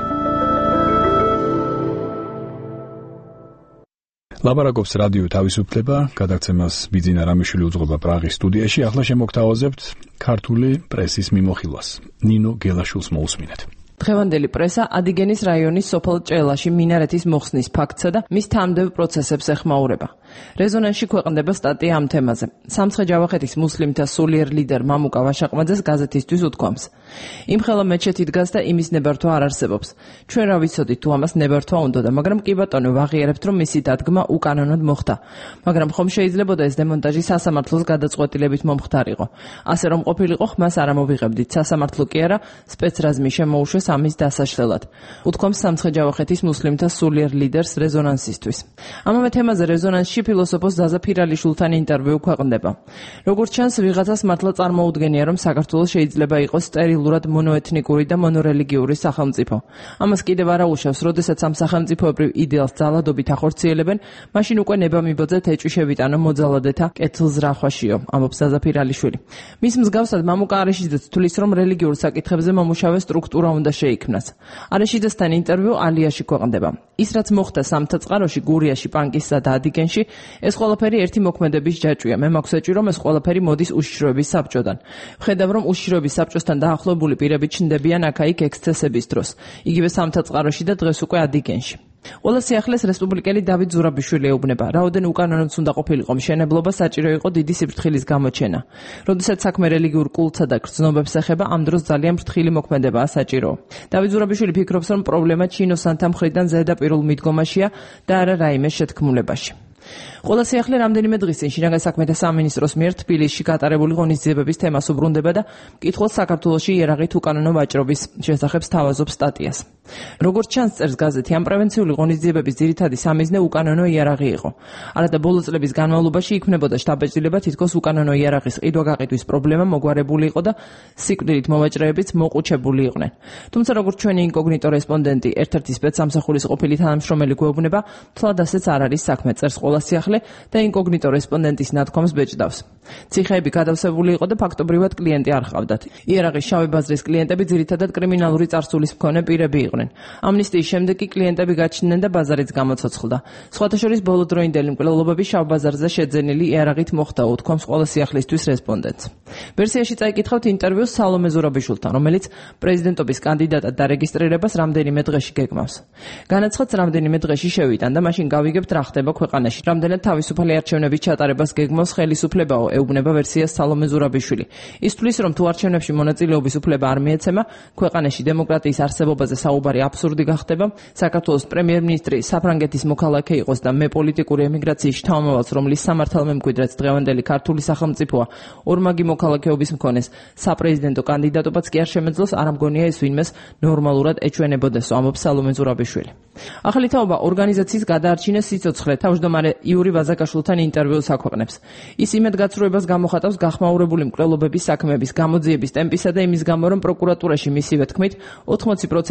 ლაბარაკობს რადიო თავისუფლება, გადაცემას ბიძინა რამიშვილი უძღვება პრაღის სტუდიაში. ახლა შემოგთავაზებთ ქართული პრესის მიმოხილვას. ნინო გელაშვილს მოусმინეთ. დღევანდელი პრესა ადიგენის რაიონის სოფელ ჭელაში მინარეთის მოხსნის ფაქტსა და მის თამდევ პროცესებს ეხმაურება. რეზონანსში ქვეყნდება სტატია ამ თემაზე. სამცხე-ჯავახეთის მუსლიმთა სულიერ ლიდერ მამუკა ვაშაყმაძეს გაზეთისთვის უთქვამს: იმხელა მეჩეთი დგას და იმის ნებართვა არ არსებობს. ჩვენ რა ვიცოდით თუ ამას ნებართვა უნდოდა, მაგრამ კი ბატონო ვაღიარებთ, რომ მისი დადგმა უკანონოდ მოხდა. მაგრამ ხომ შეიძლებოდა ეს დემონტაჟი სასამართლოს გადაწყვეტილებით მომხდარიყო. ასე რომ ყოფილიყო, ხმას არ ამოვიღებდით. სასამართლო კი არა, სპეცრაზმი შემოუშვეს ამის დასაშლელად. უთქვამს სამცხე-ჯავახეთის მუსლიმთა სულიერ ლიდერს რეზონანსისთვის. ამავე თემაზე რეზონანსში ფილოსოფოს ზაზა ფირალიშვილთან ინტერვიუ ქვეყნდება. როგორც ჩანს, ვიღაცას მართლა წარმოუდგენია, რომ საქართველოს შეიძლება იყოს სტერილურად მონოეთნიკური და მონორელიგიური სახელმწიფო. ამას კიდევ არ აუშავს, როდესაც ამ სახელმწიფოებრივ იდეალს ძალადობით ახორციელებენ, მაშინ უკვე ნება მიბოძეთ ეჭვი შევიტანო მოძალადეთა კეთილს რახვაშიო, ამბობს ზაზა ფირალიშვილი. მის მსგავსად მამუკა არეშიძეც თulis, რომ რელიგიურ საკითხებზე მომუშავე სტრუქტურა უნდა შეიქმნას. არეშიძესთან ინტერვიუ ალიაში ქვეყნდება. ის რაც მოხდა სამთაწყაროში, გურიაში, პანკისსა და ადიგენში, ეს ყველაფერი ერთი მოქმედების ჯაჭვია. მე მაქვს ეჭვი, რომ ეს ყველაფერი მოდის უშიშროების საბჭოდან. ვხედავ, რომ უშიშროების საბჭოსთან დაახლოებული პირები ჩნდებიან აქა-იქ ექსცესების დროს. იგივე სამთაწყაროში და დღეს უკვე ადიგენში. ყველა სიახლეს რესპუბლიკელი დავით ზურაბიშვილი ეუბნება. რაოდენ უკანონოდ უნდა ყოფილიყო მშენებლობა, საჭირო იყო დიდი სიფრთხილის გამოჩენა. როდესაც საქმე რელიგიურ კულტსა და გრძნობებს ეხება, ამ დროს ძალიან ფრთხილი მოქმედებაა საჭირო. დავით ზურაბიშვილი ფიქრობს, რომ პრობლემა ჩინოსანთა მხრიდან ზედაპირულ მიდგომაშია და არა რაიმე შეთქმულებაში. ყველა სიახლე რამდენიმე დღის წინ შინაგან საქმეთა სამინისტროს მიერ თბილისში გატარებული ღონისძიებების თემას უბრუნდება და მკითხველს საქართველოში იარაღით უკანონო ვაჭრობის შესახებ სთავაზობს სტატიას. როგორც ჩანს, წერს გაზეთი, ამ პრევენციული ღონისძიებების ძირითადი სამიზნე უკანონო იარაღი იყო. არადა ბოლო წლების განმავლობაში იქმნებოდა შტაბ-ბეჭდილება, თითქოს უკანონო იარაღის ყიდვა-გაყიდვის პრობლემა მოგვარებული იყო და სიკვდილით მოვაჭრეებიც მოყუჩებული იყვნენ. თუმცა როგორც ჩვენი ინკოგნიტო რესპონდენტი, ერთ-ერთი სპეცსამსახურის ყოფილი თანამშრომელი გვეუბნება, თლად ასეც არ არის საქმე, წერს ყველა სიახლე და ინკოგნიტო რესპონდენტის ნათქვამს ბეჭდავს. ციხეები გადავსებული იყო და ფაქტობრივად კლიენტი არ ჰყავდათ. იარაღის შავი ბაზრის კლიენტები ძირითადად კრიმინალური წარსულის მქონე პირები იყვნენ. ამნისტიის შემდეგ კი კლიენტები გაჩნდნენ და ბაზარიც გამოცოცხლდა. სხვათა შორის ბოლოდროინდელი მკვლელობები შავ ბაზარზე შეძენილი იარაღით მოხდა, უთქვამს ყველა სიახლისთვის რესპონდენტს. ვერსიაში წაიკითხავთ ინტერვიუს სალომე ზურაბიშვილთან, რომელიც პრეზიდენტობის კანდიდატად დარეგისტრირებას რამდენიმე დღეში გეგმავს. განაცხადს რამდენიმე დღეში შევიტან და მაშინ გავიგებთ რა ხდება ქვეყანაში. რამდენად თავისუფალი არჩევნების ჩატარებას გეგმავს ხელისუფლებაო, ეუბნება ვერსიას სალომე ზურაბიშვილი. ის თulis, რომ თუ არჩევნებში მონაწილეობის უფლება არ მიეცემა, ქვეყანაში დემოკრატიის არსებობაზე საუბარი აბსურდი გახდება. საქართველოს პრემიერ-მინისტრი საფრანგეთის მოქალაქე იყოს და მე პოლიტიკური ემიგრაციის შთამომავალს, რომლის სამართალმემკვიდრეც დღევანდელი ქართული სახელმწიფოა, ორმაგი მოქალაქეობის მქონეს საპრეზიდენტო კანდიდატობაც კი არ შემეძლოს, არ ამგონია ეს ვინმეს ნორმალურად ეჩვენებოდესო, ამბობს სალომე ზურაბიშვილი. ახალი თაობა ორგანიზაციის გადაარჩინეს სიცოცხლე, თავმჯდომარე იური ვაზაკაშვილთან ინტერვიუს აქვეყნებს. ის იმედგაცრუებას გამოხატავს გახმაურებული მკვლელობების საქმეების გამოძიების ტემპისა და იმის გამო, რომ პროკურატურაში მისივე თქმით 80% ძველი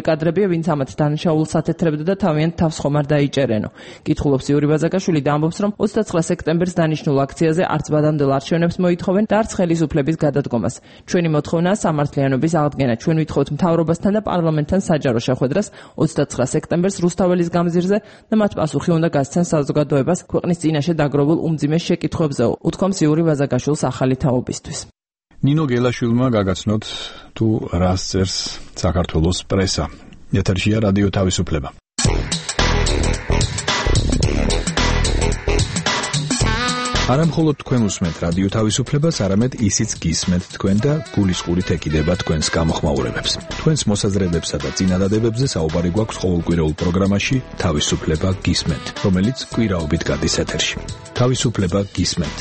კადრებია, ვინც ამათ დანაშაულს ათეთრებდა და თავიანთ თავს ხომ არ დაიჭერენო. კითხულობს იური ბაზაკაშვილი და ამბობს, რომ 29 სექტემბერს დანიშნულ აქციაზე არც ბადამდელ არჩევნებს მოითხოვენ და არც ხელისუფლების გადადგომას. ჩვენი მოთხოვნაა სამართლიანობის აღდგენა. ჩვენ ვითხოვთ მთავრობასთან და პარლამენტთან საჯარო შეხვედრას 29 სექტემბერს რუსთაველის გამზირზე და მათ პასუხი უნდა გასცენ საზოგადოებას ქვეყნის წინაშე დაგროვილ უმძიმე შეკითხვებზე, უთქვამს იური ბაზაკაშვილს ახალი თაობისთვის. ნინო გელაშვილმა გაგაცნოთ თუ რას წერს საქართველოს პრესა. ეთერშია რადიო თავისუფლება. არა მხოლოდ თქვენ უსმენთ რადიო თავისუფლებას, არამედ ისიც გისმენთ თქვენ და გულისყურით ეკიდება თქვენს გამოხმაურებებს. თქვენს მოსაზრებებსა და წინადადებებზე საუბარი გვაქვს ყოველკვირეულ პროგრამაში თავისუფლება გისმენთ, რომელიც კვირაობით გადის ეთერში. თავისუფლება გისმენთ.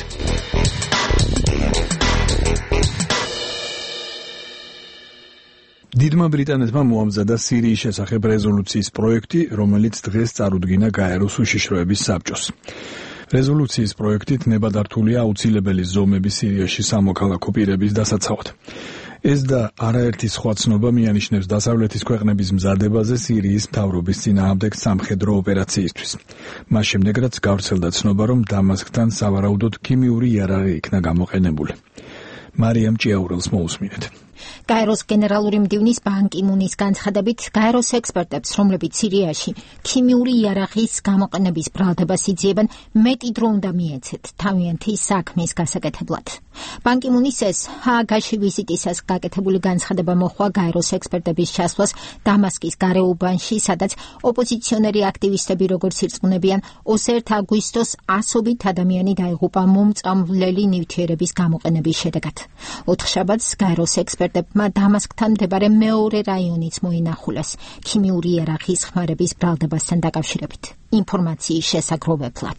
დიდმა ბრიტანეთმა მოამზადა სირიის შესახებ რეზოლუციის პროექტი, რომელიც დღეს წარუდგინა გაეროს უშიშროების საბჭოს. რეზოლუციის პროექტით ნებადართულია აუცილებელი ზომები სირიაში სამოქალაქო პირების დასაცავად. ეს და არაერთი სხვა ცნობა მიანიშნებს დასავლეთის ქვეყნების მზადებაზე სირიის მთავრობის წინააღმდეგ სამხედრო ოპერაციისთვის. მას შემდეგ რაც გავრცელდა ცნობა, რომ დამასკთან სავარაუდოდ ქიმიური იარაღი იქნა გამოყენებული. მარიამ ჭიაურელს მოусმინეთ. გაეროს გენერალური მდივნის ბან კი მუნის განცხადებით, გაეროს ექსპერტებს, რომლებიც სირიაში ქიმიური იარაღის გამოყენების ბრალდებას იძიებენ, მეტი დრო უნდა მიეცეთ თავიანთი საქმის გასაკეთებლად. ბან კი მუნის ეს ჰააგაში ვიზიტისას გაკეთებული განცხადება მოჰყვა გაეროს ექსპერტების ჩასვლას დამასკის გარეუბანში, სადაც ოპოზიციონერი აქტივისტები როგორც ირწმუნებიან, 21 აგვისტოს ასობით ადამიანი დაიღუპა მომწამვლელი ნივთიერების გამოყენების შედეგად. ოთხშაბათს გაეროს ექსპერტებმა დამასკთან მდებარე მეორე რაიონიც მოინახულეს ქიმიური იარაღის ხმარების ბრალდებასთან დაკავშირებით. ინფორმაციის შესაგროვებლად.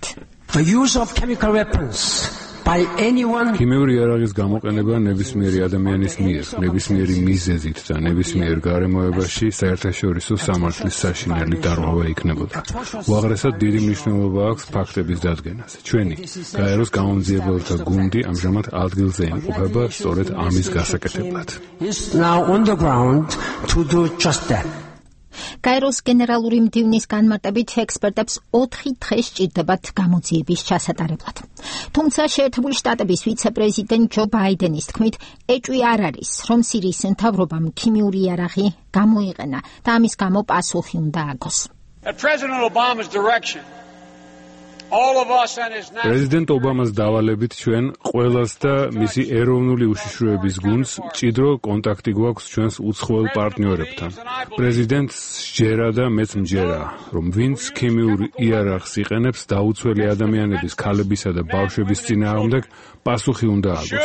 ქიმიური იარაღის გამოყენება ნებისმიერი ადამიანის მიერ, ნებისმიერი მიზეზით და ნებისმიერ გარემოებაში საერთაშორისო სამართლის საშინელი დარღვევა იქნებოდა. უაღრესად დიდი მნიშვნელობა აქვს ფაქტების დადგენაზე. ჩვენი გაეროს გამომძიებელთა გუნდი ამჟამად ადგილზე იმყოფება სწორედ ამის გასაკეთებლად. გაეროს გენერალური მდივნის განმარტებით ექსპერტებს 4 დღე სჭირდებათ გამოძიების ჩასატარებლად. თუმცა შეერთებული შტატების ვიცე-პრეზიდენტ ჯო ბაიდენის თქმით, ეჭვი არ არის, რომ სირიის მთავრობამ ქიმიური იარაღი გამოიყენა და ამის გამო პასუხი უნდა აგოს. პრეზიდენტ ობამას დავალებით ჩვენ ყველას და მისი ეროვნული უშიშროების გუნდს მჭიდრო კონტაქტი გვაქვს ჩვენს უცხოელ პარტნიორებთან. პრეზიდენტს სჯერა და მეც მჯერა, რომ ვინც ქიმიურ იარაღს იყენებს დაუცველი ადამიანების, ქალებისა და ბავშვების წინააღმდეგ პასუხი უნდა აგოს.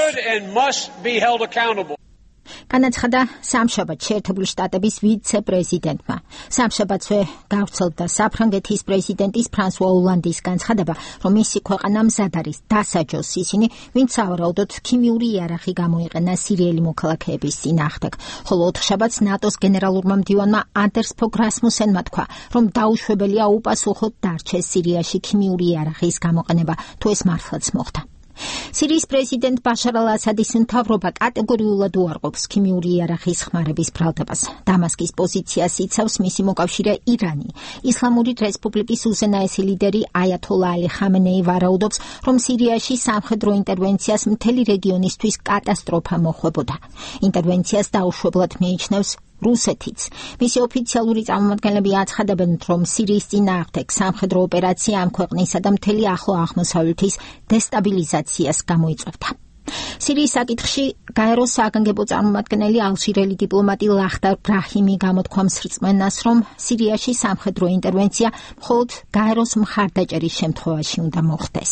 განაცხადა სამშაბათს შეერთებული შტატების ვიცე-პრეზიდენტმა. სამშაბათსვე გავრცელდა საფრანგეთის პრეზიდენტის ფრანსუა ოლანდის განცხადება, რომ მისი ქვეყანა მზად არის დასაჯოს ისინი, ვინც სავარაუდოდ ქიმიური იარაღი გამოიყენა სირიელი მოქალაქეების წინააღმდეგ. ხოლო ოთხშაბათს ნატოს გენერალურმა მდივანმა ანდერს ფოგ რასმუსენმა თქვა, რომ დაუშვებელია უპასუხოდ დარჩეს სირიაში ქიმიური იარაღის გამოყენება, თუ ეს მართლაც მოხდა. სირიის პრეზიდენტ ბაშარ ალ-ასადის მთავრობა კატეგორიულად უარყოფს ქიმიური იარაღის ხმარების ბრალდებას. დამასკის პოზიციას იცავს მისი მოკავშირე ირანი. ისლამური რესპუბლიკის უზენაესი ლიდერი აიათოლა ალი ხამენეი ვარაუდობს, რომ სირიაში სამხედრო ინტერვენციას მთელი რეგიონისთვის კატასტროფა მოხვებოდა. ინტერვენციას დაუშვებლად მიიჩნევს რუსეთიც. მისი ოფიციალური წარმომადგენლები აცხადებენ, რომ სირიის წინააღმდეგ სამხედრო ოპერაცია ამ ქვეყნისა და მთელი ახლო აღმოსავლეთის დესტაბილიზაციას გამოიწვევდა. სირიის საკითხში გაეროს საგანგებო წარმომადგენელი ალჟირელი დიპლომატი ლახდარ ბრაჰიმი გამოთქვამს რწმენას, რომ სირიაში სამხედრო ინტერვენცია მხოლოდ გაეროს მხარდაჭერის შემთხვევაში უნდა მოხდეს.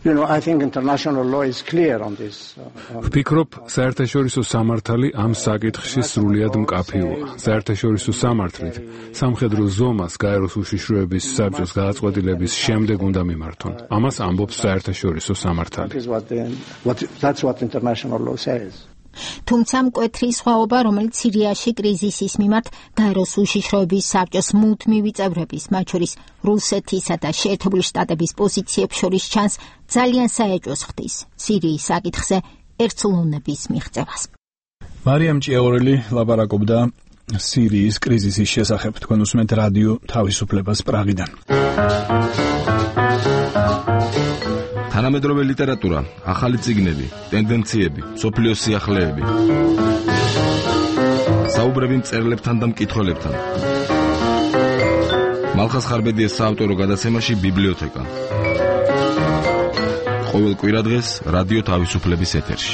ვფიქრობ, საერთაშორისო სამართალი ამ საკითხში სრულიად მკაფიოა. საერთაშორისო სამართლით სამხედრო ზომას გაეროს უშიშროების საბჭოს გადაწყვეტილების შემდეგ უნდა მიმართონ. ამას ამბობს საერთაშორისო სამართალი. თუმცა მკვეთრი სხვაობა, რომელიც სირიაში კრიზისის მიმართ გაეროს უშიშროების საბჭოს მუდმივი წევრების, მათ შორის რუსეთისა და შეერთებული შტატების პოზიციებს შორის ჩანს, ძალიან საეჭვოს ხდის სირიის საკითხზე ერთსულოვნების მიღწევას. მარიამ ჭიაურელი ლაპარაკობდა სირიის კრიზისის შესახებ. თქვენ უსმენთ რადიო თავისუფლებას პრაღიდან. თანამედროვე ლიტერატურა, ახალი წიგნები, ტენდენციები, სოფლიოს სიახლეები. საუბრები მწერლებთან და მკითხველებთან. მალხას ხარბედიას საავტორო გადაცემაში ბიბლიოთეკა. ყოველ კვირადღეს რადიო თავისუფლების ეთერში.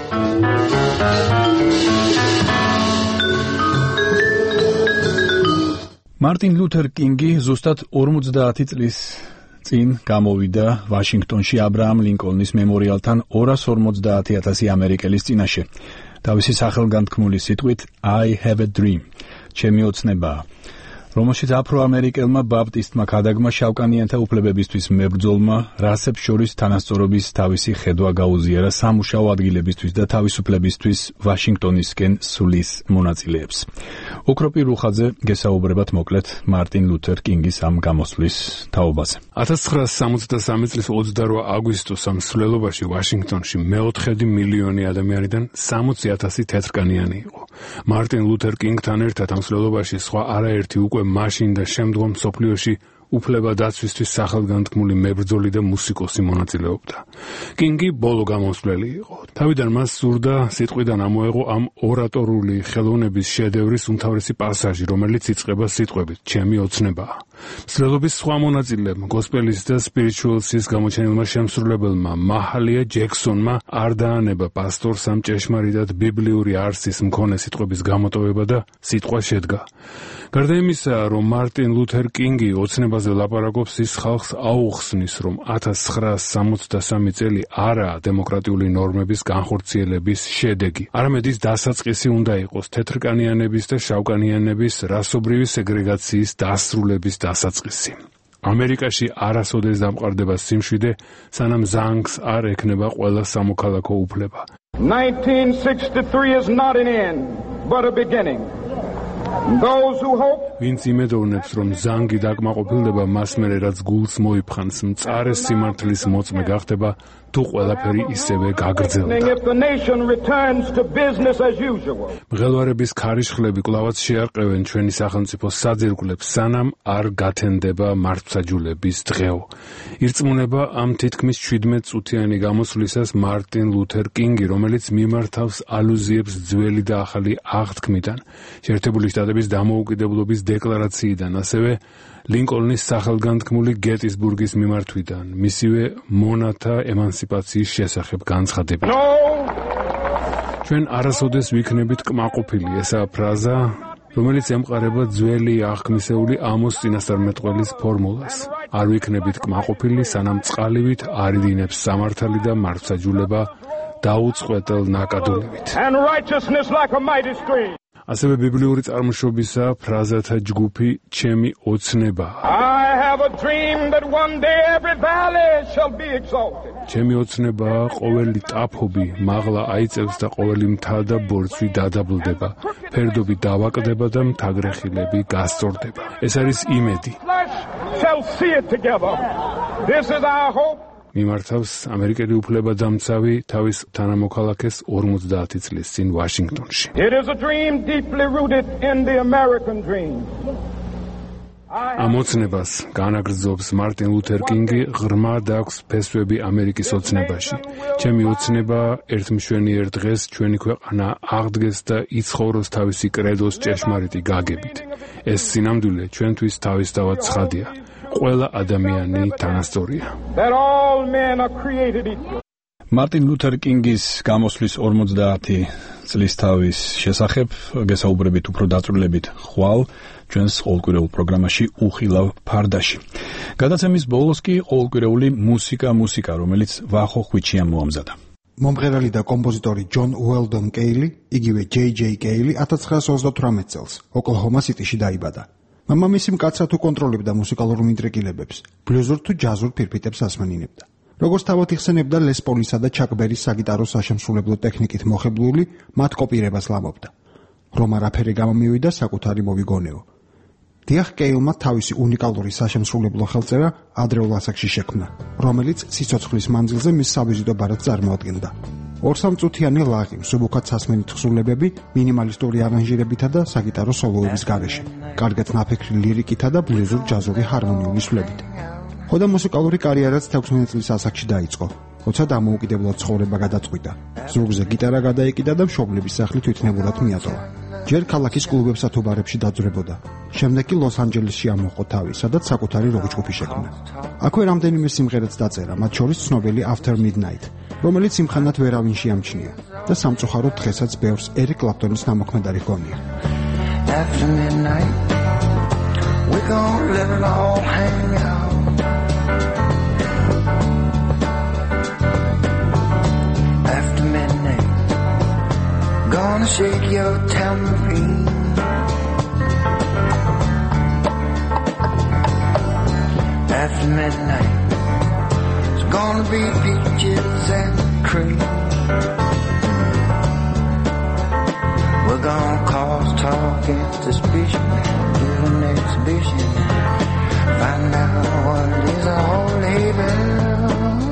მარტინ ლუთერ კინგი ზუსტად 50 წლის წინ გამოვიდა ვაშინგტონში აბრაამ ლინკოლნის მემორიალთან 250,000 ამერიკელის წინაშე. თავისი სახელგანთქმული სიტყვით I have a dream. ჩემი ოცნებაა. რომელშიც აფრო-ამერიკელმა ბაპტისტმა ქადაგმა შავკანიანთა უფლებებისთვის მებრძოლმა რასებს შორის თანასწორობის თავისი ხედვა გაუზიარა სამუშაო ადგილებისთვის და თავისუფლებისთვის ვაშინგტონისკენ სulis მონაწილეებს. ოქროპი რუხაძე გესაუბრებათ მოკლედ მარტინ ლუთერ კინგის ამ გამოსვლის თაობაზე. 1963 წლის 28 აგვისტოს ამ მსვლელობაში ვაშინგტონში მე-4 მილიონი ადამიანიდან 60,000 თეთრკანიანი იყო. მარტინ ლუთერ კინგთან ერთად ამ მსვლელობაში სხვა არაერთი უკვე მაშინ და შემდგომ მსოფლიოში უფლება დაცვისთვის სახელგანთქმული მებრძოლი და მუსიკოსი მონაწილეობდა. კინგი ბოლო გამოსვლელი იყო. თავიდან მას სურდა სიტყვიდან ამოეღო ამ ორატორული ხელოვნების შედევრის უმთავრესი პასაჟი, რომელიც იწყება სიტყვებით ჩემი ოცნებაა. მსვლელობის სხვა მონაწილემ, გოსპელის და სპირიჩუალსის გამოჩენილმა შემსრულებელმა მაჰალია ჯექსონმა არ დაანება პასტორს ამ ჭეშმარიტად ბიბლიური არსის მქონე სიტყვების გამოტოვება და სიტყვა შედგა. გარდა იმისა, რომ მარტინ ლუთერ კინგი ოცნებაზე ლაპარაკობს, ის ხალხს აუხსნის, რომ 1963 წელი არაა დემოკრატიული ნორმების განხორციელების შედეგი. არამედ ის დასაწყისი უნდა იყოს თეთრკანიანების და შავკანიანების რასობრივი სეგრეგაციის დასრულების დასაწყისი. ამერიკაში არასოდეს დამყარდება სიმშვიდე, სანამ ზანგს არ ექნება ყველა სამოქალაქო უფლება. 1963 is not an end, but a beginning. Those who hope ვინც იმედოვნებს, რომ ზანგი დაკმაყოფილდება მას მერე რაც გულს მოიფხანს, მწარე სიმართლის მოწმე გახდება, თუ ყველაფერი ისევე გაგრძელდება. მღელვარების ქარიშხლები კვლავაც შეარყევენ ჩვენი სახელმწიფოს საძირკვლებს, სანამ არ გათენდება მართლმსაჯულების დღეო. ირწმუნება ამ თითქმის 17 წუთიანი გამოსვლისას მარტინ ლუთერ კინგი, რომელიც მიმართავს ალუზიებს ძველი და ახალი აღთქმიდან, შეერთებული შტატების დამოუკიდებლობის დეკლარაციიდან, ასევე ლინკოლნის სახელგანთქმული გეტისბურგის მიმართვიდან, მისივე მონათა ემანსიპაციის შესახებ განცხადებით. ჩვენ არასოდეს ვიქნებით კმაყოფილი, ესაა ფრაზა, რომელიც ემყარება ძველი აღქმისეული ამოს წინასწარმეტყველის ფორმულას. არ ვიქნებით კმაყოფილი, სანამ წყალივით არ იდინებს სამართალი და მართლმსაჯულება დაუწყვეტელ ნაკადულებით. ასევე ბიბლიური წარმოშობისა ფრაზათა ჯგუფი ჩემი ოცნებაა. ჩემი ოცნებაა ყოველი ტაფობი მაღლა აიწევს და ყოველი მთა და ბორცვი დადაბლდება, ფერდობი დავაკდება და მთაგრეხილები გასწორდება. ეს არის იმედი. მიმართავს ამერიკელი უფლებადამცავი თავის თანამოქალაქეს 50 წლის წინ ვაშინგტონში. ამ ოცნებას განაგრძობს მარტინ ლუთერ კინგი, ღრმა დაქვს ფესვები ამერიკის ოცნებაში. ჩემი ოცნება ერთმშვენიერ დღეს ჩვენი ქვეყანა აღდგეს და იცხოვროს თავისი კრედოს ჭეშმარიტი გაგებით. ეს სინამდვილე ჩვენთვის თავისთავად ცხადია. ყველა ადამიანი თანასწორია. მარტინ ლუთერ კინგის გამოსვლის 50 წლის თავის შესახებ გესაუბრებით უფრო დაწვრილებით ხვალ ჩვენს ყოველკვირეულ პროგრამაში უხილავ ფარდაში. გადაცემის ბოლოს კი ყოველკვირეული მუსიკა, რომელიც ვახო ხვიჩიამ მოამზადა. მომღერალი და კომპოზიტორი ჯონ უელდონ კეილი, იგივე ჯეი კეილი 1928 წელს ოკლაჰომა სიტიში დაიბადა. მამამისი მკაცრად უკონტროლებდა მუსიკალურ მინტრეკილებებს, ბლუზურ თუ ჯაზურ ფირფიტებს ასმანინებდა. როგორც თავად იხსენებდა, ლეს პოლისა და ჩაკ ბერის საგიტარო საშემსრულებლო ტექნიკით მოხებლული, მათ კოპირებას ლამობდა. რომ არაფერი გამომივიდა, საკუთარი მოვიგონეო. დიახ, კეილმა თავისი უნიკალური საშემსრულებლო ხელწერა ადრეულ ასაკში შექმნა, რომელიც სიცოცხლის მანძილზე მის სავიზიტო ბარათს წარმოადგენდა. 2-3 წუთიანი ლაღი, მსუბუქად სასმელი თხზულებები, მინიმალისტური არანჟირებითა და საგიტარო სოლოების გარეშე, კარგად ნაფიქრი ლირიკითა და ბლუზურ ჯაზური ჰარმონიული სვლებით. ხოდა მუსიკალური კარიერაც 16 წლის ასაკში დაიწყო. როცა დამოუკიდებლად ცხოვრება გადაწყვიტა. ზურგზე გიტარა გადაეკიდა და მშობლების სახლი თვითნებურად მიატოვა. ჯერ ქალაქის კლუბებსა თუ ბარებში დაძვრებოდა. შემდეგ კი ლოს-ანჯელესში ამოყო თავი, სადაც საკუთარი როკ-ჯგუფი შექმნა. აქვე რამდენიმე სიმღერაც დაწერა, მათ შორის ცნობილი After Midnight, რომელიც იმხანად ვერავინ შეამჩნია და სამწუხაროდ დღესაც ბევრს ერიკ კლაპტონის ნამოქმედარი ჰგონია. After midnight, we gon' let it all hang out. After midnight, gonna shake your tambourine. After midnight, it's gonna be peaches and cream. We're gonna cause talk and suspicion, do an exhibition, find out what is a holy bell.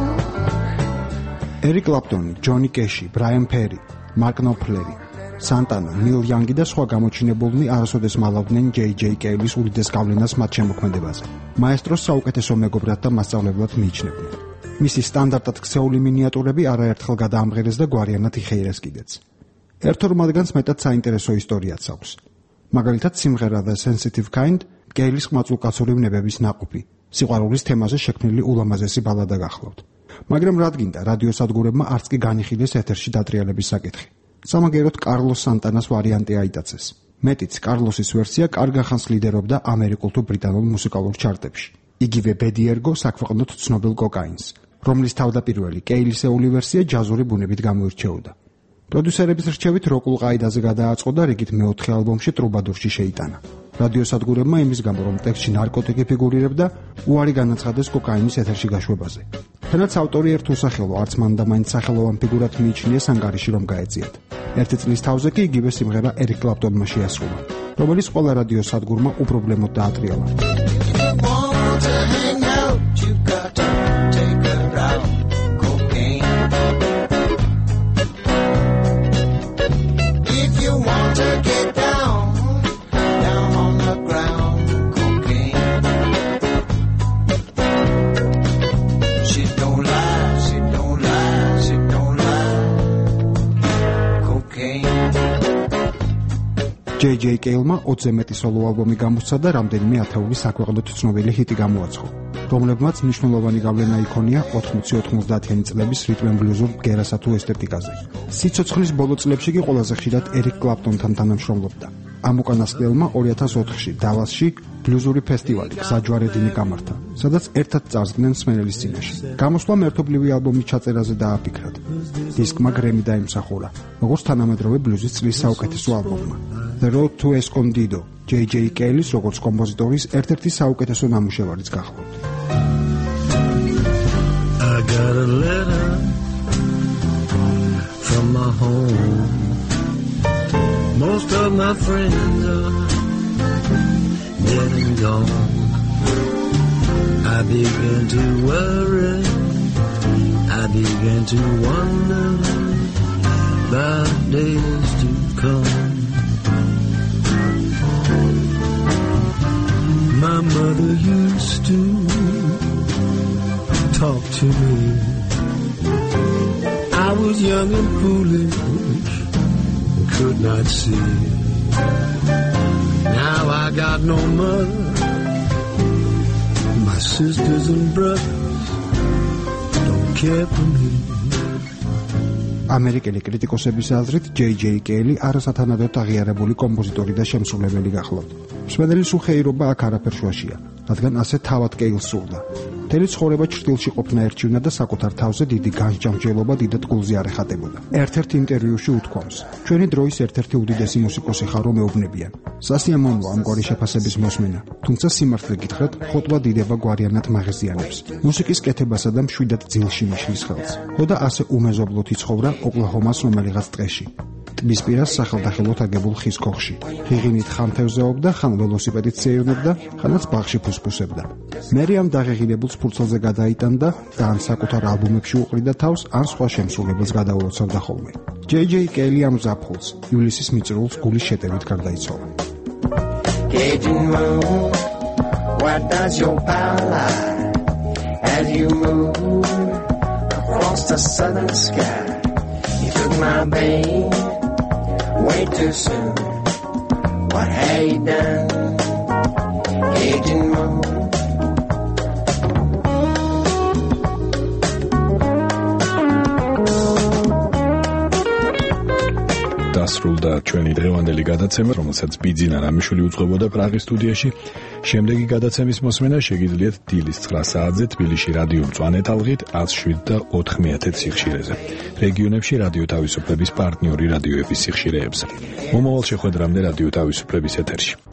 Eric Clapton, Johnny Cash, Brian Ferry, Mark Knopfler, Santana, Neil Young და სხვა გამოჩინებულნი არასოდეს მალავდნენ J.J. Cale-ის უდიდეს გავლენას მათ შემოქმედებაზე. მაესტროს საუკეთესო მეგობრად და მასწავლებლად მიიჩნევდნენ. მისი სტანდარტად ქცეული მინიატურები არაერთხელ გადაამღერეს და გვარიანად იხეირეს კიდეც. ერთ-ორ მათგანს მეტად საინტერესო ისტორიაც აქვს. მაგალითად, სიმღერა The Sensitive Kind Cale-ის ყმაწვილკაცური ვნებების ნაყოფი, სიყვარულის თემაზე შექმნილი ულამაზესი ბალადა გახლავთ. მაგრამ რადგინდა რადიო სადგურებმა არც კი განიხილეს ეთერში დატრიალების საკითხი. სამაგეროდ კარლოს სანტანას ვარიანტი აიტაცეს. მეტიც კარლოსის ვერსია კარგ ხანს ლიდერობდა ამერიკულ თუ ბრიტანულ მუსიკალურ ჩარტებში. იგივე ბედი ერგო საქვეყნოდ ცნობილ კოკაინს, რომლის თავდაპირველი კეილისეული ვერსია ჯაზური ბუნებით გამოირჩეოდა. პროდიუსერების რჩევით როკულ ყაიდაზე გადააწყო და რიგით მეოთხე ალბომში ტრუბადურში შეიტანა. რადიო სადგურებმა იმის გამო, რომ ტექსტში ნარკოტიკი ფიგურირებდა, უარი განაცხადეს კოკაინის ეთერში გაშვებაზე. თენაც ავტორი ერთ უსახელო, არც მან და მაინც სახელოვან ფიგურად მიიჩნიეს ანგარიში რომ გაეწიათ. ერთი წლის თავზე კი იგივე სიმღერა ერიკ კლაპტონმა შეასრულა, რომელიც ყველა რადიო სადგურმა უპრობლემოდ დაატრიალა. J.J. Cale-მა 20-ზე მეტი სოლო ალბომი გამოსცა და რამდენიმე ათეული საქვეყნოდ ცნობილი ჰიტი გამოაცხო, რომლებმაც მნიშვნელოვანი გავლენა იქონია 80-90-იანი წლების რიტმ ენ ბლუზურ ბგერასა თუ ესთეტიკაზე. სიცოცხლის ბოლო წლებში კი ყველაზე ხშირად ერიკ კლაპტონთან თანამშრომლობდა. ამ უკანასკნელმა 2004-ში დალასში ბლუზური ფესტივალი გზაჯვარედინი გამართა, სადაც ერთად წარსდგნენ მსმენელის წინაშე. გამოსვლამ ერთობლივი ალბომის ჩაწერაზე დააფიქრათ. დისკმა გრემი დაიმსახურა, როგორც თანამედროვე ბლუზის წლის საუკეთესო ალბომმა. The Road to Escondido, J.J. Cale-ის როგორც კომპოზიტორის ერთ-ერთი საუკეთესო ნამუშევარიც გახლავთ. I got a letter from my home. Most of my friends are dead and gone. I began to worry, I began to wonder about days to come. My mother used to talk to me. I was young and foolish, could not see. Now I got no mother, my sisters and brothers don't care for me. ამერიკელი კრიტიკოსების აზრით J.J. Cale არასათანადოდ აღიარებული კომპოზიტორი და შემსრულებელი გახლავთ. მსმენელის უხეირობა აქ არაფერ შუაშია, რადგან ასე თავად Cale-ს სურდა. მთელი ცხოვრება ჩრდილში ყოფნა ერჩივნა და საკუთარ თავზე დიდი განსჯამჯელობა დიდად გულზე არ ეხატებოდა. ერთ-ერთ ინტერვიუში უთქვამს: ჩვენი დროის ერთ-ერთი უდიდესი მუსიკოსი ხარ, რომ მეუბნებიან. სასიამოვნოა ამგვარი შეფასების მოსმენა, თუმცა სიმართლე გითხრათ, ხოტვა დიდება გვარიანად მაღეზიანებს. მუსიკის კეთებასა და მშვიდად ძილში მიშლის ხელს. ხოდა ასე უმეზობლოდ იცხოვრა ოკლაჰომას რომელიღაც ტყეში. ტბის პირას სახელდახელოდ აგებულ ხის ქოხში. ღიღინით ხან თევზაობდა, ხან ველოსიპედით სეირნობდა, ხანაც ბაღში ფუსფუსებდა. მერე ამ დაღეღილებულს ფურცელზე გადაიტანდა და ან საკუთარ ალბომებში უყრიდა თავს, ან სხვა შემსრულებელს გადაულოცავდა ხოლმე. JJ Kelly ამ ზაფხულს ივლისის მიწურულს გულის შეტევით გარდაიცვალა. Where does your power lie as you move across the southern sky? You took my pain way too soon. What have you done? Agent Moon. დასრულდა ჩვენი დღევანდელი გადაცემა, რომელსაც ბიძინა რამიშვილი უძღვებოდა პრაღის სტუდიაში. შემდეგი გადაცემის მოსმენა შეგიძლიათ დილის 9 საათზე თბილისში რადიო მწვანე ტალღით 107.4 სიხშირეზე. რეგიონებში რადიო თავისუფლების პარტნიორი რადიოების სიხშირეებზე. მომავალ შეხვედრამდე რადიო თავისუფლების ეთერში.